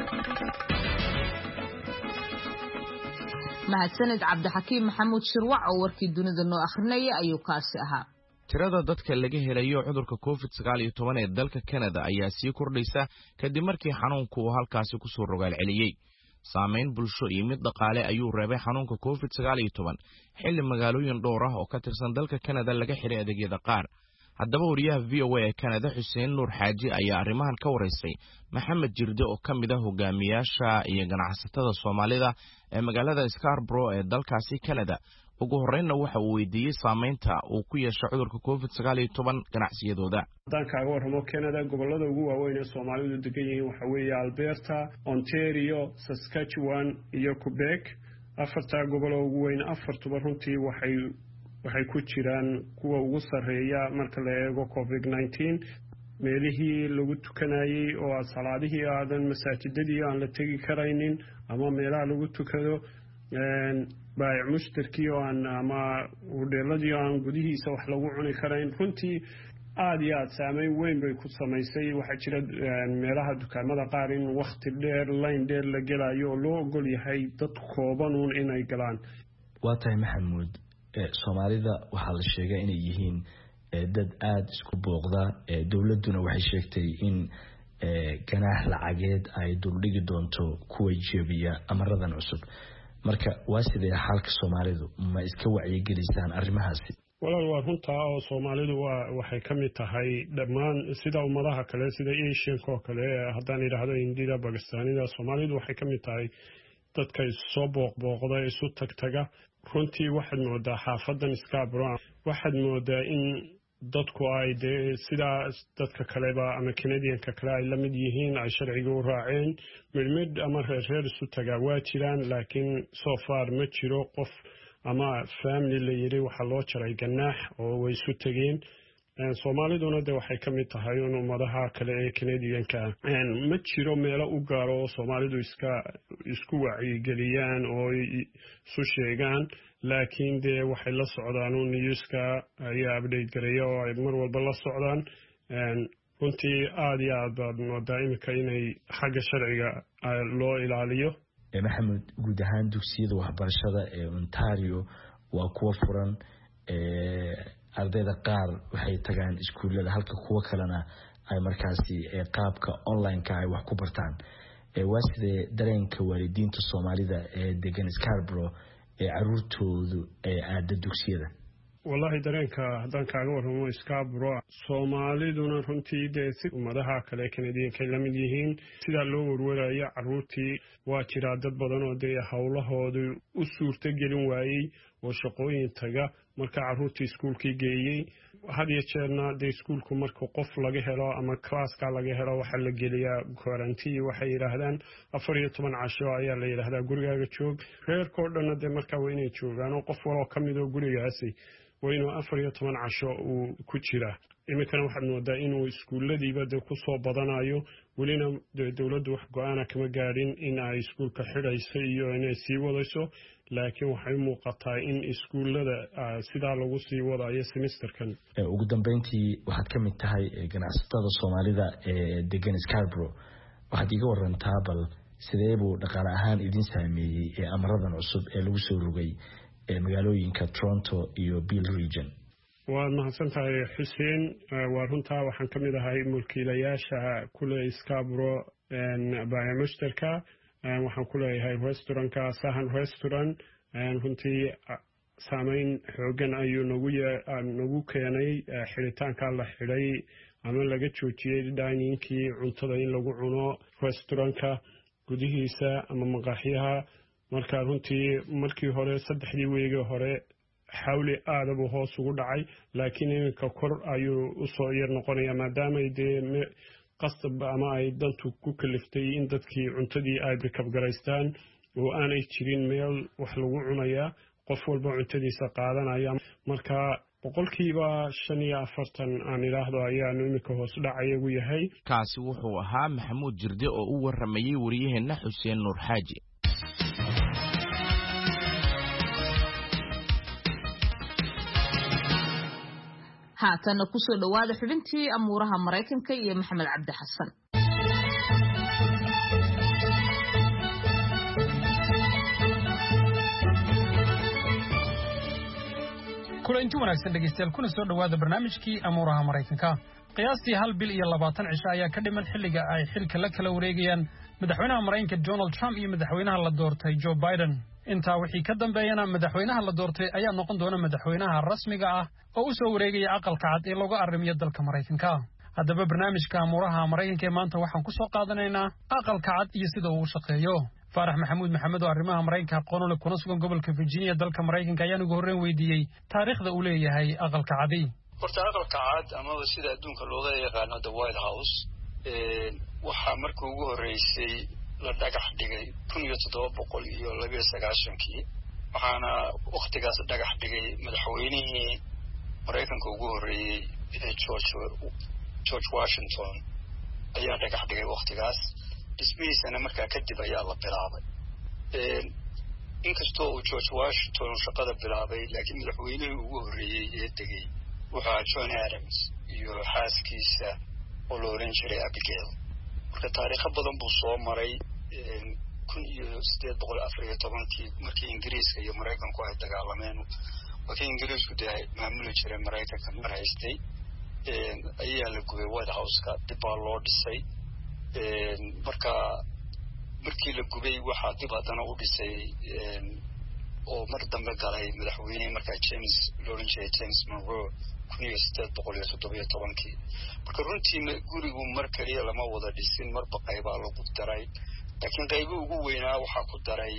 mahadsanid Cabdixakiim Maxamuud Shirwac oo warkii dunida noo akhrinaya ayuu kaasi ahaa tirada dadka laga helayo cudurka covid sagaal iyo toban ee dalka Canada ayaa sii kordhaysa kadib markii xanuunku uu halkaasi ku soo rogaal celiyay saameyn bulsho iyo mid dhaqaale ayuu reebay xanuunka covid sagaal iyo toban xilli magaalooyin dhowr ah oo ka tirsan dalka Canada laga xiray adeegyada qaar haddaba wariyaha V O A ee Canada Xuseen Nuur Xaaji ayaa arrimahan ka wareysay Maxamed Jirde oo ka mid ah hogaamiyaasha iyo ganacsatada Soomaalida ee magaalada Scarborough ee dalkaasi Canada ugu horreynna waxa uu weydiiyey saameynta uu ku yeeshay cudurka covid sagaal iyo toban ganacsiyadooda haddaan kaaga warramo Canada gobollada ugu waaweyn ee Soomaalidu degan yihiin waxa weeye Alberta, Ontario, Saskatchewan iyo Quebec afarta gobol oo ugu weyn afartuba runtii waxay waxay ku jiraan kuwa ugu sarreeya marka la eego covid nineteen meelihii lagu tukanayay oo salaadihii aadan masaajidadii aan la tegi karaynin ama meelaha lagu tukado baayic mushtarkii oo aan ama hudheeladii aan gudihiisa wax lagu cuni karayn runtii aad iyo aad saameyn weyn bay ku samaysay waxaa jira meelaha dukaamada qaar in wakhti dheer layn dheer la gelayo oo loo ogol yahay dad koobanuun inay galaan waa tahay maxamuud Soomaalida waxaa la sheegay inay yihiin dad aad isku booqda dawladuna waxay sheegtay in ganaax lacageed ay duldhigi doonto kuwa jebiya amaradan cusub marka waa sidee xalka Soomaalidu ma iska wacyigelisaan arrimahaasi walaal waa runtaa oo Soomaalidu waa waxay ka mid tahay dhammaan sida ummadaha kale sida Asian oo kale haddaan yiraahdo India Pakistanida Soomaalidu waxay ka mid tahay dadka soo booqbooqda isu tagtaga runtii waxaad moodaa xaafadan Scarborough waxaad moodaa in dadku ay sida dadka kaleba ama Canadianka kale ay la mid yihiin ay sharciga u raaceen midmid ama reer isu tagaa waa jiraan laakiin so far ma jiro qof ama family la yiri waxa loo jaray ganaax oo way isu tageen soomaaliduna de waxay ka mid tahay un ummadaha kale ee canadianka ma jiro meelo u gaaro oo soomaalidu iska isku wacyigeliyaan oo isu sheegaan laakiin dee waxay la socdaan un newska ayaa update gareeya oo ay mar walba la socdaan runtii aada iyo aad baad moodaa iminka inay xagga sharciga loo ilaaliyo maxamed guud ahaan dugsiyada waxbarashada ee ontario waa kuwa furan ardayda qaar waxay tagaan iskuullada halka kuwa kalena ay markaasi qaabka online-ka ay wax ku bartaan waa sidee dareenka waalidiinta soomaalida ee degan Scarborough ee caruurtoodu ee aada dugsiyada wallahi dareenka haddaan kaaga warramo Scarborough soomaaliduna runtii dee si ummadaha kale Canadianka la mid yihiin sida loo warwarayo caruurtii waa jira dad badan oo dee hawlahoodu u suurta gelin waayey oo shaqooyin taga marka caruurtii iskuulkii geeyey had iyo jeerna dee iskuulku marka qof laga helo ama classka laga helo waxaa la geliyaa quarantine waxay yidhaahdaan afar iyo toban casho ayaa la yidhaahdaa gurigaaga joog reerkoo dhanna dee markaa waa inay joogaan oo qof waloo ka mid oo gurigaasi waa inuu afar iyo toban casho uu ku jiraa iminkana waxaad moodaa inuu iskuulladiiba dee kusoo badanayo welina dowladdu wax go-aana kama gaadhin in ay iskuulka xidhayso iyo inay sii wadayso laakiin waxay u muuqataa in iskuullada sidaa lagu sii wadayo semesterkan ugu dambeyntii waxaad ka mid tahay ganacsatada soomaalida ee degan Scarborough waxaad iga warantaa bal sidee buu dhaqaale ahaan idin saameeyey ee amradan cusub ee lagu soo rogay ee magaalooyinka Toronto iyo Peel Region waad mahadsan tahay xuseen waa runtaa waxaan ka mid ahay mulkiilayaasha kule Scarborough baayamushtarka waxaan ku leeyahay restaurantka Sahan Restaurant runtii saameyn xoogan ayuu nagu nagu keenay xiritaanka la xidhay ama laga joojiyey diningkii cuntada in lagu cuno restaurantka gudihiisa ama maqaaxiyaha marka runtii markii hore saddexdii weegi hore xawli aada buu hoos ugu dhacay laakiin iminka kor ayuu usoo yar noqonaya maadaama dee qasab ama ay dantu ku kaliftay in dadkii cuntadii ay bikabgaraystaan oo aanay jirin meel wax lagu cunayaa qof walba cuntadiisa qaadanaya marka boqolkiiba shan iyo afartan aan idhaahdo ayaanu iminka hoos dhacayagu yahay kaasi wuxuu ahaa maxamuud jirde oo u waramayey wariyaheenna xuseen nuur xaaji haatana kusoo dhawaada xubintii amuuraha Mareykanka iyo Maxamed Cabdi Xasan kulanti wanaagsan dhegeystayaal kuna soo dhawaada barnaamijkii amuuraha Mareykanka qiyaastii hal bil iyo labaatan cisho ayaa ka dhiman xilliga ay xilka la kala wareegayaan madaxweynaha Mareykanka Donald Trump iyo madaxweynaha la doortay Joe Biden intaa wixii ka dambeeyana madaxweynaha la doortay ayaa noqon doona madaxweynaha rasmiga ah oo u soo wareegaya aqalka cad ee looga arrimiyo dalka Mareykanka haddaba barnaamijka amuuraha Mareykanka ee maanta waxaan ku soo qaadanaynaa aqalka cad iyo sida uu u shaqeeyo Faarax Maxamuud Maxamed oo arrimaha Mareykanka aqoon u leh kuna sugan gobolka Virginia dalka Mareykanka ayaan ugu horreyn weydiiyey taariikhda uu leeyahay aqalka cadi horta aqalka cad ama sida adduunka looga yaqaano the White House ee waxa markii ugu horeysay la dhagax dhigay kun iyo toddoba boqol iyo laba iyo sagaashankii waxaana waqtigaas dhagax dhigay madaxweynihii Mareykanka ugu horeeyay ee George George Washington ayaa dhagax dhigay waqtigaas dhismihiisana markaa kadib ayaa la bilaabay inkastoo uu George Washington shaqada bilaabay laakiin madaxweynihii ugu horeeyay ee degay wuxuu John Adams iyo xaaskiisa oo la oran jiray Abigail marka taariikh badan buu soo maray kun iyo siddeed boqol afar iyo tobankii markii Ingiriiska iyo Mareykanku ay dagaalameen markii Ingiriisku ay maamuli jiray Mareykanka mar haystay ayaa la gubay White House-ka dib baa loo dhisay marka markii la gubay waxaa dib haddana u dhisay oo mar dambe galay madaxweyne markaa James Lawrence James Monroe kun iyo siddeed boqol iyo toddoba iyo tobankii marka runtii gurigu mar kaliya lama wada dhisin marba qaybaa lagu daray laakiin qaybihii ugu weynaa waxaa ku daray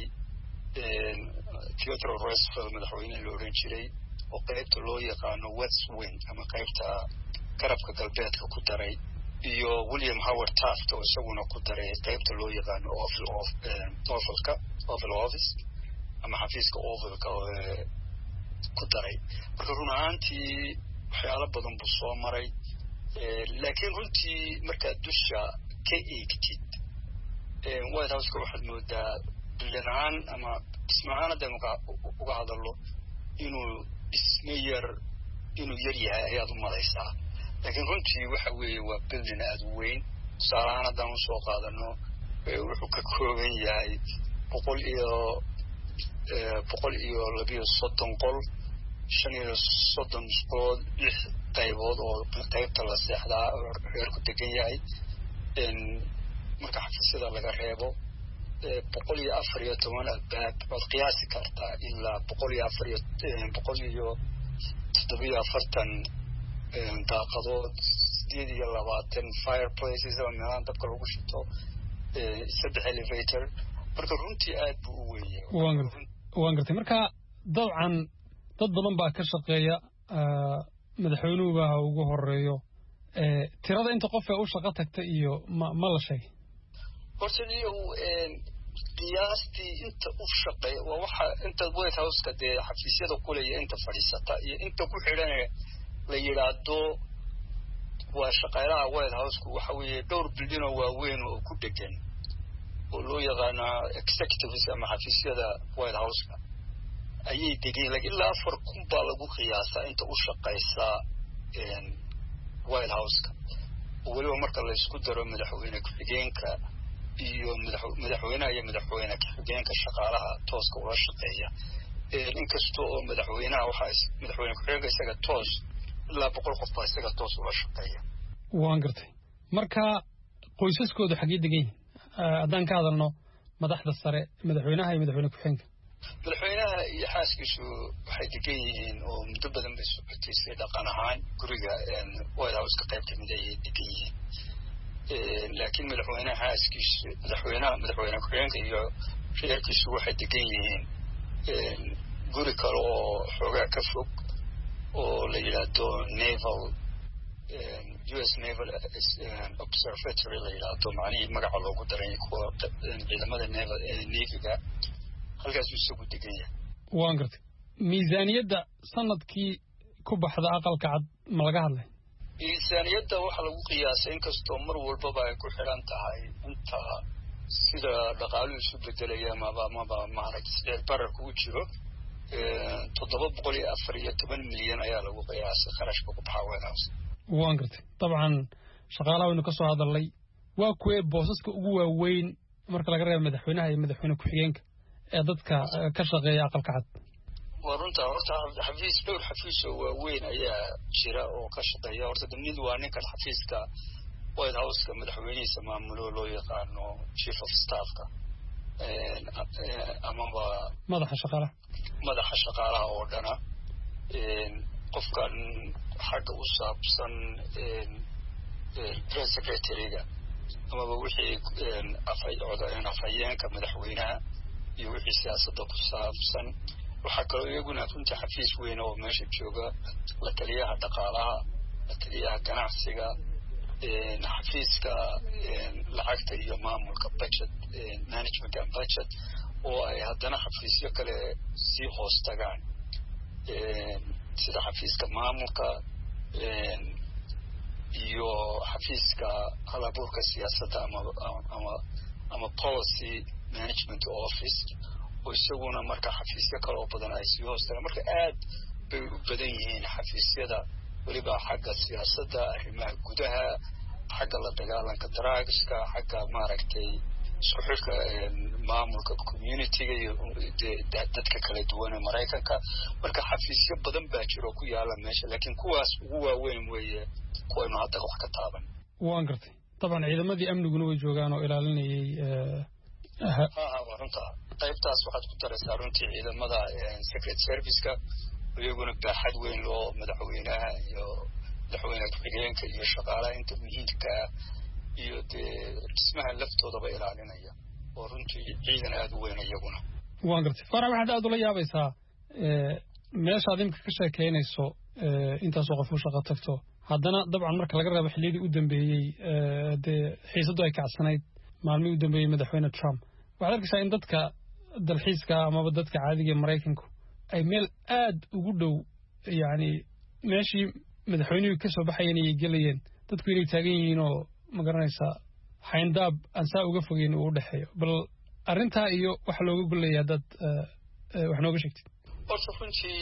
Theodore Roosevelt madaxweyne la oran jiray oo qaybta loo yaqaano West Wing ama qaybta garabka galbeedka ku daray iyo William Howard Taft oo isaguna ku daray qaybta loo yaqaano Oval of Ovalka Oval Office ama xafiiska Ovalka oo ku daray marka run ahaantii waxyaalo badan buu soo maray laakiin runtii markaad dusha ka eegtid white houseka waxaad moodaa bildan ahaan ama dhisme ahaan haddaynu uga hadallo inuu dhisme yar inuu yar yahay ayaad u malaysaa laakiin runtii waxa weeye waa bildin aada u weyn tusaale ahaan haddaan usoo qaadano wuxuu ka kooban yahay boqol iyo boqol iyo labiyo soddon qol shan iyo soddon musqulood lix qaybood oo qaybta la seexdaa oo reerku degan yahay marka xafiisyada laga reebo boqol iyo afar iyo toban albaab waad qiyaasi kartaa ilaa boqol iyo afar iyo boqol iyo toddobiyo afartan daaqadood sideed iyo labaatan fireplaces oo meelaha dabka lagu shito saddex elevator marka runtii aad buu u weeye waan gartay marka dabcan dad badan baa ka shaqeeya madaxweynuhu baa ugu horeeyo tirada inta qof ee u shaqo tagta iyo ma ma la sheegay horta iyo qiyaastii inta u shaqeeya waa waxa inta White House-ka dee xafiisyada kuleeya inta fadhiisata iyo inta ku xidhan la yiraahdo waa shaqaalaha White House-ku waxa weeye dhowr bildin oo waaweyn oo ku dhegan oo loo yaqaano executives ama xafiisyada White House-ka ayay degeen laakiin ilaa afar kun baa lagu qiyaasaa inta u shaqeysa White House-ka waliba marka la isku daro madaxweyne ku-xigeenka iyo madaxweynaha iyo madaxweyne ku-xigeenka shaqaalaha tooska ula shaqeeya inkastoo oo madaxweynaha waxaa madaxweyne ku-xigeenka isaga toos ilaa boqol qof baa isaga toos ula shaqeeya waan gartay marka qoysaskoodu xaggee degan yihiin haddaan ka hadalno madaxda sare madaxweynaha iyo madaxweyne ku-xigeenka madaxweynaha iyo xaaskiisu waxay degan yihiin oo muddo badan bay socotay si dhaqan ahaan guriga White House-ka qayb ka mid ayay degan yihiin laakiin madaxweynaha xaaskiisu madaxweynaha madaxweyne ku-xigeenka iyo reerkiisu waxay degan yihiin guri kale oo xoogaa ka fog oo la yidhaahdo naval U S Naval Observatory la yidhaahdo macnihii magaca loogu daray kuwa ciidamada naval naviga halkaas uu isagu degan yahay waan gartay miisaaniyadda sanadkii ku baxda aqalka cad ma laga hadlay miisaaniyadda waxaa lagu qiyaasay inkastoo mar walbaba ay ku xidhan tahay inta sida dhaqaaluhu isu bedelaya maba maba maaragtay sicir bararka u jiro toddoba boqol iyo afar iyo toban milyan ayaa lagu qiyaasay kharashka ku baxa White House waan gartay dabcan shaqaalaha waynu ka soo hadalnay waa kuwee boosaska ugu waaweyn marka laga reebo madaxweynaha iyo madaxweyne ku-xigeenka ee dadka ka shaqeeya aqalka cad waa runta horta xafiis dhowr xafiis oo waaweyn ayaa jira oo ka shaqeeya horta mid waa ninkan xafiiska White House-ka madaxweynihiisa maamulo loo yaqaano chief of staff-ka amaba madaxa shaqaalaha madaxa shaqaalaha oo dhana qofkan xagga u saabsan press secretary-ga amaba wixii afhayeenka madaxweynaha iyo wixii siyaasadda ku saabsan waxaa kaloo iyaguna runtii xafiis weyn oo meesha jooga la taliyaha dhaqaalaha la taliyaha ganacsiga xafiiska lacagta iyo maamulka budget management and budget oo ay haddana xafiisyo kale sii hoos tagaan sida xafiiska maamulka iyo xafiiska halabuurka siyaasadda ama ama ama policy management office oo isaguna marka xafiisyo kale oo badan ay sii hoos tagaan marka aad bay u badan yihiin xafiisyada weliba xagga siyaasadda arrimaha gudaha xagga la dagaalanka drugska xagga maaragtay isku xidhka maamulka community-ga iyo dadka kala duwan ee maraykanka marka xafiisyo badan baa jiro ku yaala meesha laakiin kuwaas ugu waaweyn weeye kuwaynu hadda wax ka taaban waan gartay dabcan ciidamadii amniguna way joogaan oo ilaalinayay ha waa runta qaybtaas waxaad ku daraysaa runtii ciidamada secret service-ka iyaguna baaxad weyn loo madaxweynaha iyo madaxweyne ku-xigeenka iyo shaqaalaha inta muhiimka iyo dee dhismaha laftoodaba ilaalinaya oo runtii ciidan aada u weyn iyaguna waan gartay farax waxaad aada ula yaabaysaa meeshaad imika ka sheekeynayso intaasoo qof u shaqo tagto haddana dabcan marka laga reebo xilliyadii u dambeeyey dee xiisaddu ay kacsanayd maalmihii u dambeeyey madaxweyne Trump waxaad arkaysaa in dadka dalxiiska amaba dadka caadiga ee Maraykanku ay meel aad ugu dhow yacni meeshii madaxweynuhu ka soo baxayeen ay gelayeen dadku inay taagan yihiin oo ma garanaysaa xayndaab aan saa uga fogeyn uu u dhexeeyo bal arrintaa iyo waxa looga goleeyaa dad wax nooga sheegtid horta runtii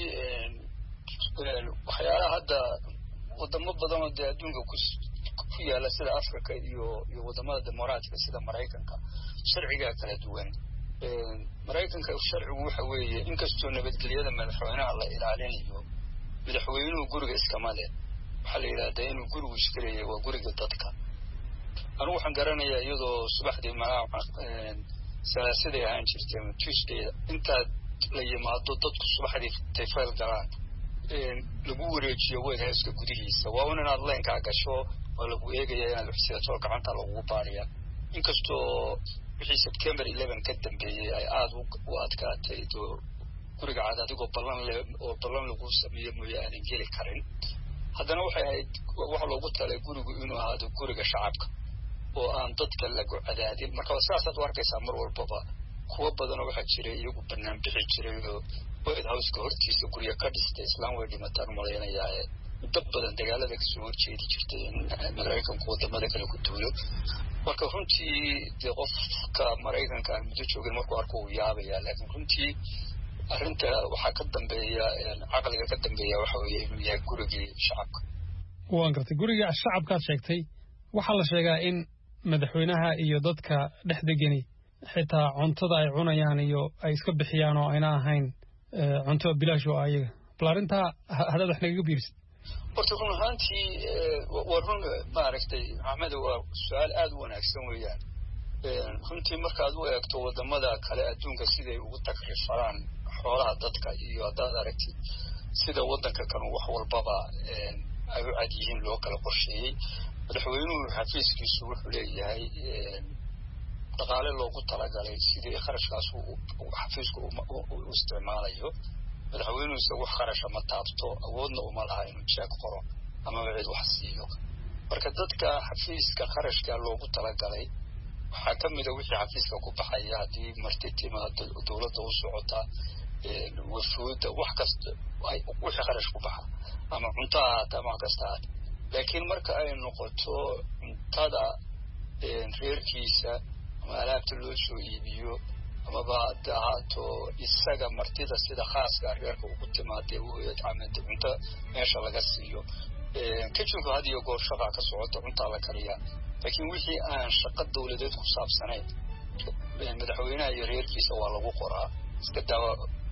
waxyaalaha hadda wadamo badan oo dee adduunka ku yaala sida africa iyo iyo wadamada dimuqraadka sida maraykanka sharcigaa kala duwan maraykanka sharcigu waxa weeye inkastoo nabadgelyada madaxweynaha la ilaalinayo madaxweynuhu guriga iskama leh waxaa la yidhahdaa inuu gurigu iska leeyahay waa guriga dadka anigu waxaan garanayaa iyadoo subaxdii malaha salaasiday ahaan jirtay tuesday intaad la yimaado dadku subaxdii intay fayl galaan lagu wareejiyo white houseka gudihiisa waa un inaad leenkaa gasho oo lagu eegaya inaad waxsidato gacanta lagugu baariya inkastoo wixii september eleven ka dambeeyey ay aada u adkaatay oo guriga cad adigoo ballan le oo ballan lagu sameeyo mooye aanan geli karin haddana waxay ahayd waxa loogu talay gurigu inuu ahaado guriga shacabka oo aan dadka lagu cadaadin marka saasaad u arkaysaa mar walbaba kuwa badanoo waxaa jiray iyagu banaan bixi jiray oo white houseka hortiisa gurya ka dhistay islaan way dhimataan malaynayaa muddo badan dagaalada kasoo horjeedi jirtay in maraykanku wadamada kale ku duulo marka runtii dee qofka maraykanka aan muddo joogin markuu arko uu yaabaya laakiin runtii arrinta waxaa ka dambeeya caqliga ka dambeeya waxa weeye inuu yahay gurigii shacabka waan gartay guriga shacabkaad sheegtay waxaa la sheegaa in madaxweynaha iyo dadka dhex degani xitaa cuntada ay cunayaan iyo ay iska bixiyaan oo ayna ahayn cunto bilaash oo ayaga bal arrintaa hadaad wax nagaga biirisid horta run ahaantii waa run maaragtay maxamed waa su-aal aada u wanaagsan weeyaan runtii markaad u eegto wadamada kale adduunka siday ugu takrifaraan xoolaha dadka iyo haddaad aragtid sida waddanka kanu wax walbaba ay u cad yihiin loo kala qorsheeyey madaxweynuhu xafiiskiisu wuxuu leeyahay dhaqaale loogu talagalay sidii kharashkaas xafiisku u isticmaalayo madaxweynuhu isaga wax kharasha ma taabto awoodna uma laha inuu jeeg qoro amaba cid wax siiyo marka dadka xafiiska kharashka loogu talagalay waxaa ka mid a wixii xafiiska ku baxaya haddii marti timaado dowladda u socota wafuuda wax kasta wixii kharash ku baxa ama cunto ahaata ama wax kasta ahaata laakiin marka ay noqoto cuntada reerkiisa ama alaabta loo soo iibiyo amaba hadda ahaato isaga martida sida khaaska reerka ugu timaadee uamada cunto meesha laga siiyo kitchenku had iyo goor shaqaa ka socota cuntaa la kariyaa laakiin wixii aan shaqo dowladeed ku saabsanayn madaxweynaha iyo reerkiisa waa lagu qoraa iska daawa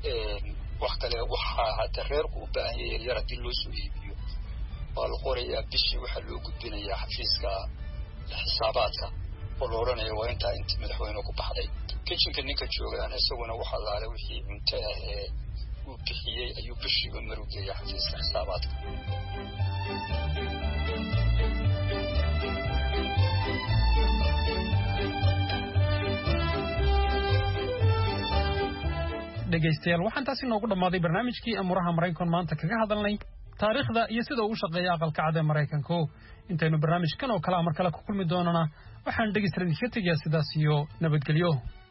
wax kale waxaa hata reerku u baahan yahay yaryar haddii loo soo iibiyo waa la qorayaa bishii waxaa loo gudbinayaa xafiiska xisaabaadka oo la odhanaya waa intaa inti madaxweyne ku baxday kitchenka ninka joogaan isaguna waxa laale wixii cunto ah ee uu bixiyey ayuu bishiiba marugeeya xafiiska xisaabaadka dhegaystayaal waxaan taasi noogu dhammaaday barnaamijkii amuraha maraykan maanta kaga hadalnay taariikhda iyo sida uu shaqeeya aqalka cad ee maraykanku intaynu barnaamijkan oo kale mar kale ku kulmi doonana waxaan dhegaystayaal idinka tegayaa sidaas iyo nabadgelyo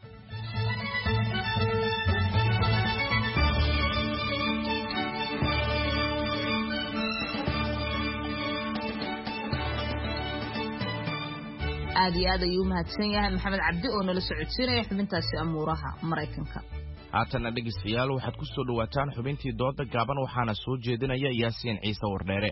aad iyo aad ayuu u mahadsan yahay maxamed cabdi oo nala socodsiinaya xubintaasi amuuraha maraykanka haatanna dhegaystayaal waxaad ku soo dhowaataan xubintii dooda gaaban waxaana soo jeedinaya yaasiin ciise wardheere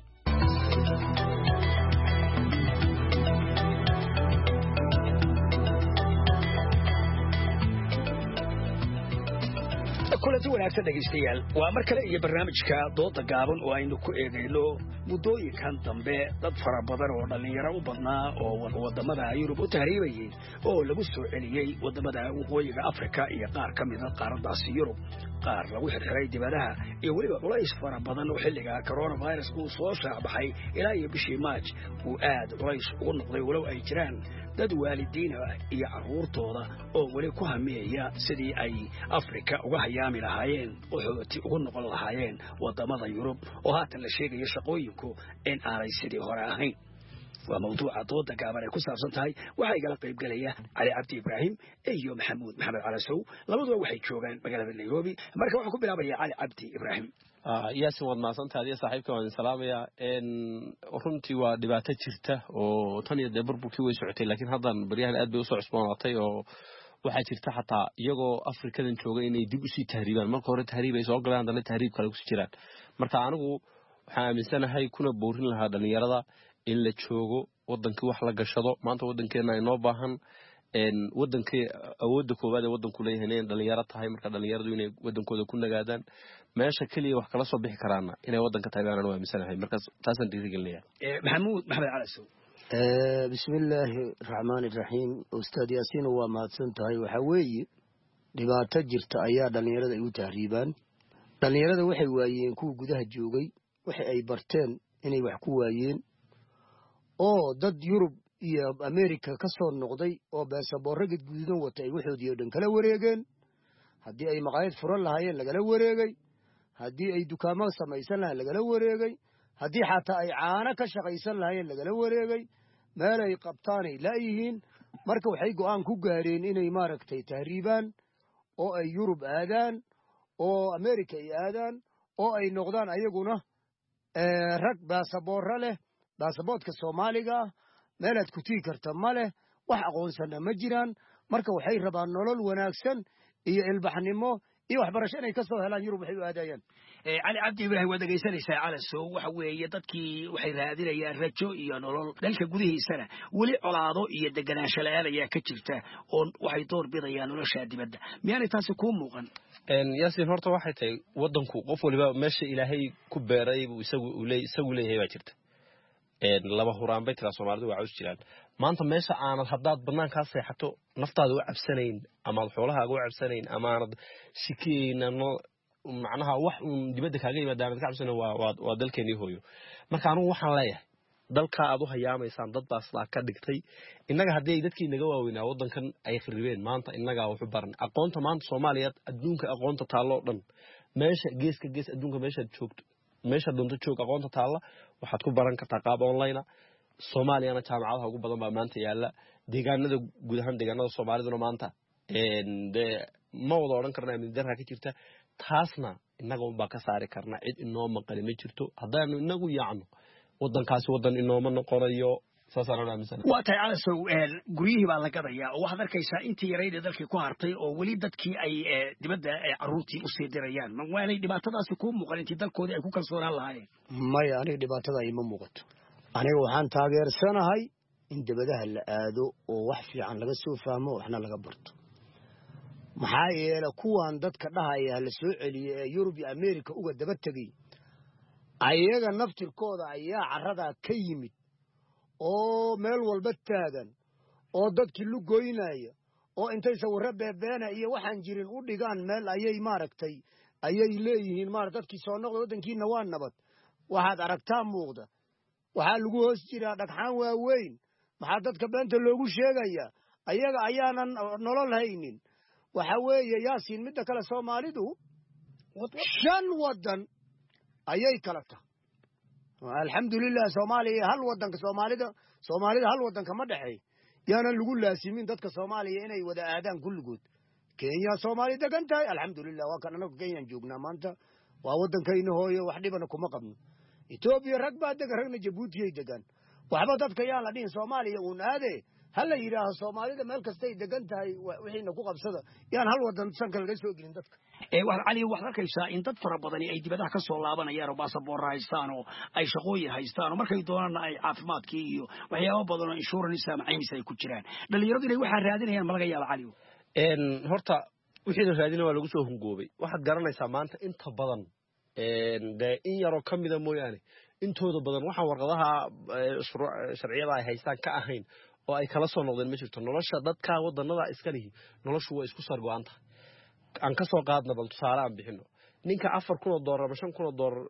kulanti wanaagsan dhegaystayaal waa mar kale iyo barnaamijka dooda gaaban oo aynu ku eegayno muddooyinkan dambe dad fara badan oo dhallinyaro u badnaa oo waddamada yurub u tahriibayey oo lagu soo celiyey waddamada waqooyiga afrika iyo qaar ka mida qaaraddaasi yurub qaar lagu xirxiray dibadaha iyo weliba culays fara badan oo xilliga coronavirus uu soo shaacbaxay ilaa iyo bishii maaj uu aad culays ugu noqday walow ay jiraan dad waalidiina iyo carruurtooda oo weli ku hamiyaya sidii ay afrika uga hayaami lahaayeen qaxooti ugu noqon lahaayeen waddamada yurub oo haatan la sheegayo shaqooyinku in aanay sidii hore ahayn waa mawduuca dooda gaaban ay ku saabsan tahay waxaa igala qaybgelaya cali cabdi ibraahim iyo maxamuud maxamed calasow labaduba waxay joogaan magaalada nairobi marka waxaan ku bilaabaya cali cabdi ibraahim yaasin waad mahadsantahay adiga saaxiibka waan salaamayaa runtii waa dhibaato jirta oo tan iyo dee burburkii way socotay laakiin haddan baryahan aad bay usoo cusboonaatay oo waxaa jirta xataa iyagoo afrikadan jooga inay dib usii tahriibaan marka hore tahriib ay soo galaan haddana tahriib kale kusii jiraan marka anigu waxaan aaminsanahay kuna boorin lahaa dhalinyarada in la joogo wadankii wax la gashado maanta wadankeena inoo baahan wadankii awoodda koowaad ee wadanku leeyahay inay dhalinyaro tahay marka dhalinyaradu inay wadankooda ku nagaadaan meesha keliya wax kala soo bixi karaana inay wadanka tahay baan anigu aaminsanahay markaas taasaan dhiirigelinaya maxamuud maxamed calasow بسم الله الرحمن الرحيم أستاذ ياسين وما تنتهي وحوي dhibaato jirta ayaa dhalinyarada ay u tahriibaan dhalinyarada waxay waayeen kuwa gudaha joogay waxa ay barteen inay wax ku waayeen oo dad Yurub iyo America ka soo noqday oo baasaboorro guduudan wata ay waxoodii oo dhan kala wareegeen hadii ay maqaayad furan lahaayeen lagala wareegay hadii ay dukaamo samaysan lahaayeen lagala wareegay hadii xataa ay caana ka shaqaysan lahaayeen lagala wareegay meel ay qabtaan ay laayihiin marka waxay go'aan ku gaareen inay maaragtay tahriibaan oo ay Yurub aadaan oo America ay aadaan oo ay noqdaan ayaguna ee rag baasaboorro leh baasaboorka Soomaaliga meel aad ku tii karta ma leh wax aqoonsan ma jiraan marka waxay rabaan nolol wanaagsan iyo ilbaxnimo iyo waxbarasho inay ka soo helaan Yurub waxay u aadayaan cali cabdi ibraahim waa dhegaysanaysaa calasow waxa weeye dadkii waxay raadinayaan rajo iyo nolol dalka gudihiisana weli colaado iyo deganaansho la'aan ayaa ka jirta oo waxay door bidayaan nolosha dibadda miyaanay taasi kuu muuqan yaasin horta waxay tahay wadanku qof waliba meesha ilaahay ku beeray buu isagu isagu leeyahay baa jirta laba huraan bay tiraa Soomaalidu waa caws jiraan maanta meesha aanad haddaad banaankaa seexato naftaada u cabsanayn ama xoolahaaga u cabsanayn ama aanad shikiyeyna macnaha wax uun dibadda kaaga yimaadaan ka cabsanayn waa waa dalkeenii hooyo marka anigu waxaan leeyahay dalka aad u hayaamaysaan dad baa sidaa ka dhigtay innaga haddii ay dadkii naga waaweynaa waddankan ay khiribeen maanta innagaa wuxu baran aqoonta maanta Soomaaliyeed adduunka aqoonta taalo dhan meesha geeska gees adduunka meesha joogto meesha doonto joog aqoonta taala waxaad ku baran kartaa qaab online Soomaaliyana jaamacadaha ugu badan baa maanta yaala deegaanada guud ahaan deegaanada Soomaaliduna maanta een de ma wada oran karnaa mid darka ka jirta taasna inaga un baa ka saari karnaa cid inoo maqali ma jirto haddaanu inagu yaacno wadankaasi wadan inooma noqonayo waa tahay calasow guryihii baa la gadayaa oo waxaad arkaysaa intii yarayda dalkii ku hartay oo weli dadkii ay dibadda carruurtii usii dirayaan ma waanay dhibaatadaasi kuu muuqan intii dalkoodii ay ku kalsoonaan lahaayeen maya aniga dhibaatada ima muuqato aniga waxaan taageersanahay in dibadaha la aado oo wax fiican laga soo fahmo waxna laga barto maxaa yeele kuwan dadka dhahaya la soo celiyay ee Yurub iyo America uga daba tagay ayaga naftirkooda ayaa carrada ka yimid oo meel walba taagan oo dadkii lu goynaya oo intay sawirro beebeena iyo waxaan jirin u dhigaan meel ayay maaragtay ayay leeyihiin maar dadkii soo noqday wadankiina waa nabad waxaad aragtaa muuqda waxaa lagu hoos jiraa dhagxaan waaweyn maxaa dadka beenta loogu sheegayaa ayaga ayaanan nolol haynin waxa weeye yaasiin midda kale Soomaalidu shan wadan ayay kala tahay alxamdulillah Soomaaliya hal wadanka Soomaalida Soomaalida hal wadanka ma dhaxay yaana lagu laasimin dadka Soomaaliya inay wada aadaan kulligood Kenya Soomaali degan tahay alxamdulillah waa kan anagu Kenya joognaa maanta waa wadankayna hooyo wax dhibana kuma qabno Ethiopia rag baa degan ragna Djibouti ay degan waxba dadka yaa la dhihin Soomaaliya uun aade hal la yiraahdo Soomaalida meel kasta ay degan tahay wixiina ku qabsada yaan hal wadan sanka laga soo gelin dadka ee wax cali wax arkaysaa in dad fara badan ay dibadaha ka soo laabanayaan oo baasaboor haystaan oo ay shaqooyin haystaan oo markay doonaan ay caafimaadkii iyo waxyaabo badan oo insurance ama caymis ay ku jiraan dhalinyaradu inay waxa raadinayaan ma laga yaabo cali een horta wixii la raadinay waa lagu soo hungoobay waxaad garanaysaa maanta inta badan een de in yaro kamida mooyaane intooda badan waxa warqadaha sharciyada ay haystaan ka ahayn oo ay kala soo noqdeen ma jirto nolosha dadka wadanada iska lihi noloshu way isku sargo'anta aan ka soo qaadna bal tusaale aan bixino ninka afar kun oo dollar ama shan kun oo dollar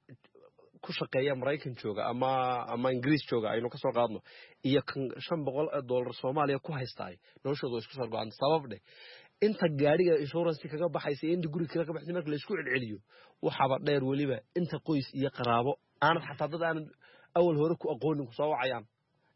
ku shaqeeya Mareykan jooga ama ama Ingiriis jooga aynu ka soo qaadno iyo kan shan boqol oo dollar Soomaaliya ku haystay noloshooda way isku sargo'anta sabab dheh inta gaariga insurance kaga baxaysa in guri kale ka baxday marka la isku celceliyo waxaba dheer waliba inta qoys iyo qaraabo aanad xataa dad aan awal hore ku aqoonin ku soo wacayaan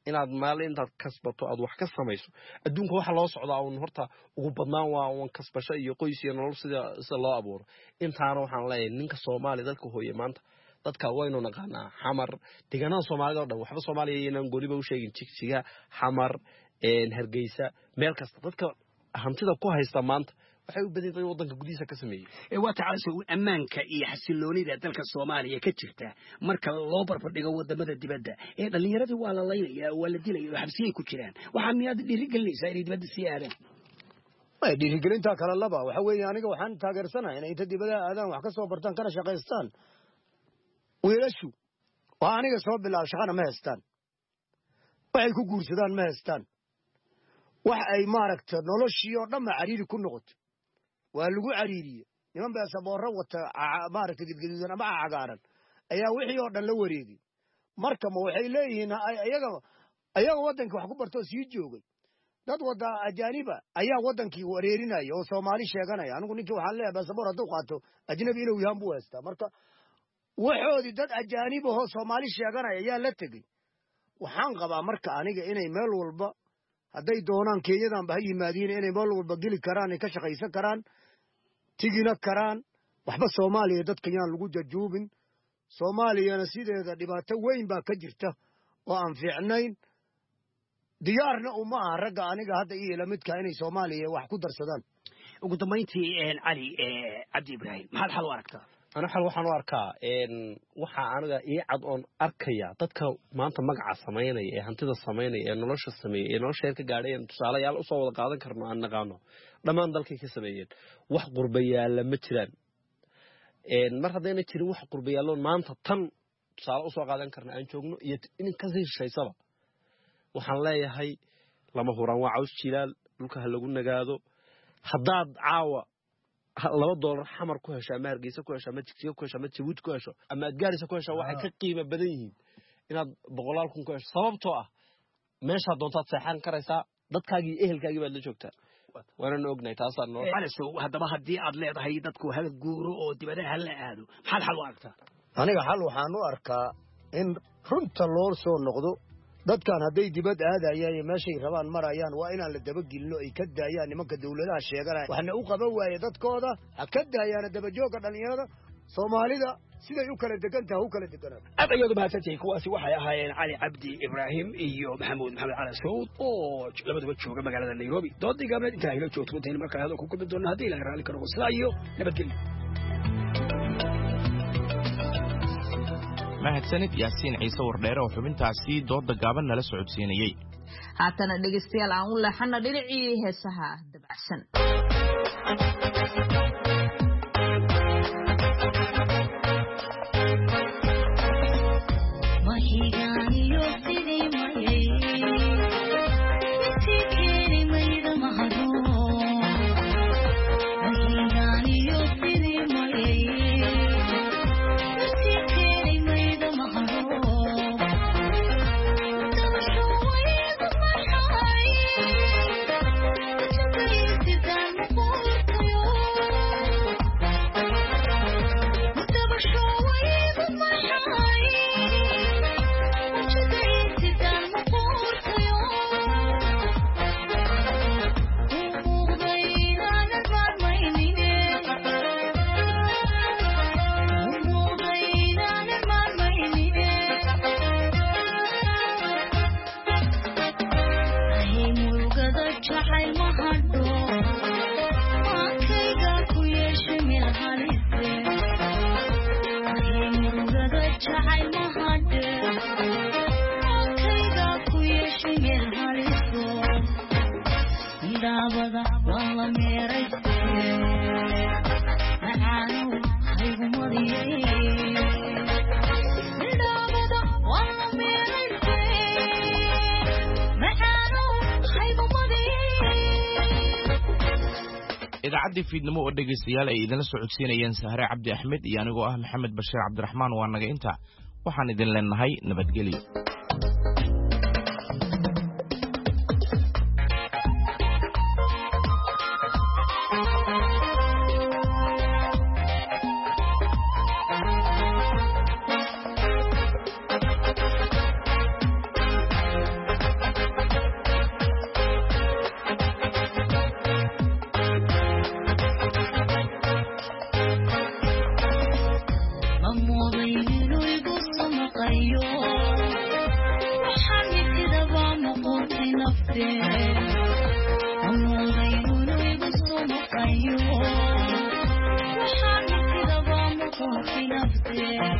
inaad maalin intaad kasbato aad wax ka samayso adduunka waxa loo socdaa uun horta ugu badnaan waa uun kasbasho iyo qoys iyo nolol sida sida loo abuuro intaana waxaan leeyahay ninka Soomaali dalka hooye maanta dadka waynu naqaanaa xamar deegaanada Soomaalida oo dhan waxba Soomaaliya inaan goliba u sheegin jigjiga xamar een Hargeysa meel kasta dadka hantida ku haysta maanta waxay u badan tahay wadanka gudihiisa ka sameeyay ee waa tacaasoo ammaanka iyo xasiloonida dalka Soomaaliya ka jirta marka loo barbar dhigo wadamada dibadda ee dhalinyaradii waa la leeyahay waa la dilay oo xabsiye ku jiraan waxa miyaad dhiirigelinaysaa inay dibadda sii aadaan way dhiirigelinta kala laba waxa weeye aniga waxaan taageersanahay inay inta dibadda aadaan wax ka soo bartaan kana shaqeystaan weelashu waa aniga soo bilaab shaqana ma haystaan waxay ku guursadaan ma haystaan wax ay maaragta noloshii oo dhan cariiri ku noqoto waa lagu cariiriye niman baa saboorro wata maaragta gidgidudan ama cagaaran ayaa wixii oo dhan la wareegay marka ma waxay leeyihiin ayaga ayaga wadankii wax ku bartoo sii joogay dad wada ajaaniba ayaa wadankii wareerinaya oo Soomaali sheeganaya anigu ninkii waxaan leeyahay saboor hadduu qaato ajnabi inuu yahan buu haystaa marka waxoodii dad ajaaniba oo Soomaali sheeganaya ayaa la tegey waxaan qabaa marka aniga inay meel walba hadday doonaan Kenyadan ba yimaadeen inay meel walba geli karaan ay ka shaqaysan karaan tigina karaan waxba Soomaaliya dadka yaan lagu jajuubin Soomaaliyana sideeda dhibaato weyn baa ka jirta oo aan fiicnayn diyaarna uma aha ragga aniga hadda iyo la midka inay Soomaaliya wax ku darsadaan ugu dambeyntii een Ali Cabdi Ibrahim maxaad xal u aragtaa أنا حلو حنو أركا إن وح أنا إيه عد أن أركيا تذكر ما أنت مجع سميني إيه هنتي السميني إيه نلاش السمي إيه نلاش شركة قاعدين تسأله يلا أصور قاعدين كرنا عن نقانو لما عندك كي سمين وح قربية لما تران إن مرة دينا تري وح قربية لون ما أنت تن تسأله أصور قاعدين كرنا عن شغله يت إن كذي شيء سبب وحنا لا هاي لما هو رواه عاوز شلال لك هلا قلنا قادو حداد عاوة laba dollar xamar ku hesha ama Hargeysa ku hesha ama Jigjiga ku hesha ama Jabuuti ku hesho ama Gaarisa ku hesha waxay ka qiimo badan yihiin inaad boqolaal kun ku hesho sababtoo ah meesha doontaad seexan karaysaa dadkaagii ehelkaagii baad la joogtaa waana ognahay taas aan noo xaliso hadaba hadii aad leedahay dadku hal guuro oo dibadaha la aado maxal xal u aragtaa aniga xal waxaan u arkaa in runta loo soo noqdo dadkan haday dibad aadayay meeshay rabaan marayaan waa inaan la daba gilno ay ka daayaan nimanka dawladaha sheeganaya waxna u qaban waayay dadkooda ha ka daayaan daba jooga dhalinyarada Soomaalida siday u kala degantahay u kala deganaa aad ayadu baatay kuwaasi waxay ahaayeen Ali Cabdi Ibrahim iyo Maxamuud Maxamed Cali Saud oo labaduba jooga magaalada Nairobi doodii gaabneed inta ay la joogto inta markaa hadal ku kulmi doona hadii la raali karo wasla iyo nabadgelyo mahadsanid yaasiin ciise wardheere oo xubintaasi dooda gaaban nala socodsiinayay haatana dhegeystayaal aan u leexana dhinacii heesaha dabacsan idaacadii fiidnimo oo dhegeystayaal ay idin la socodsiinayeen Sahre Cabdi Axmed iyo anigoo ah Maxamed Bashiir Cabdiraxmaan waa naga inta waxaan idin leenahay nabadgelyo نفسي أما الغيون يبصمك أيوه وحامي كده ضامكم في نفسي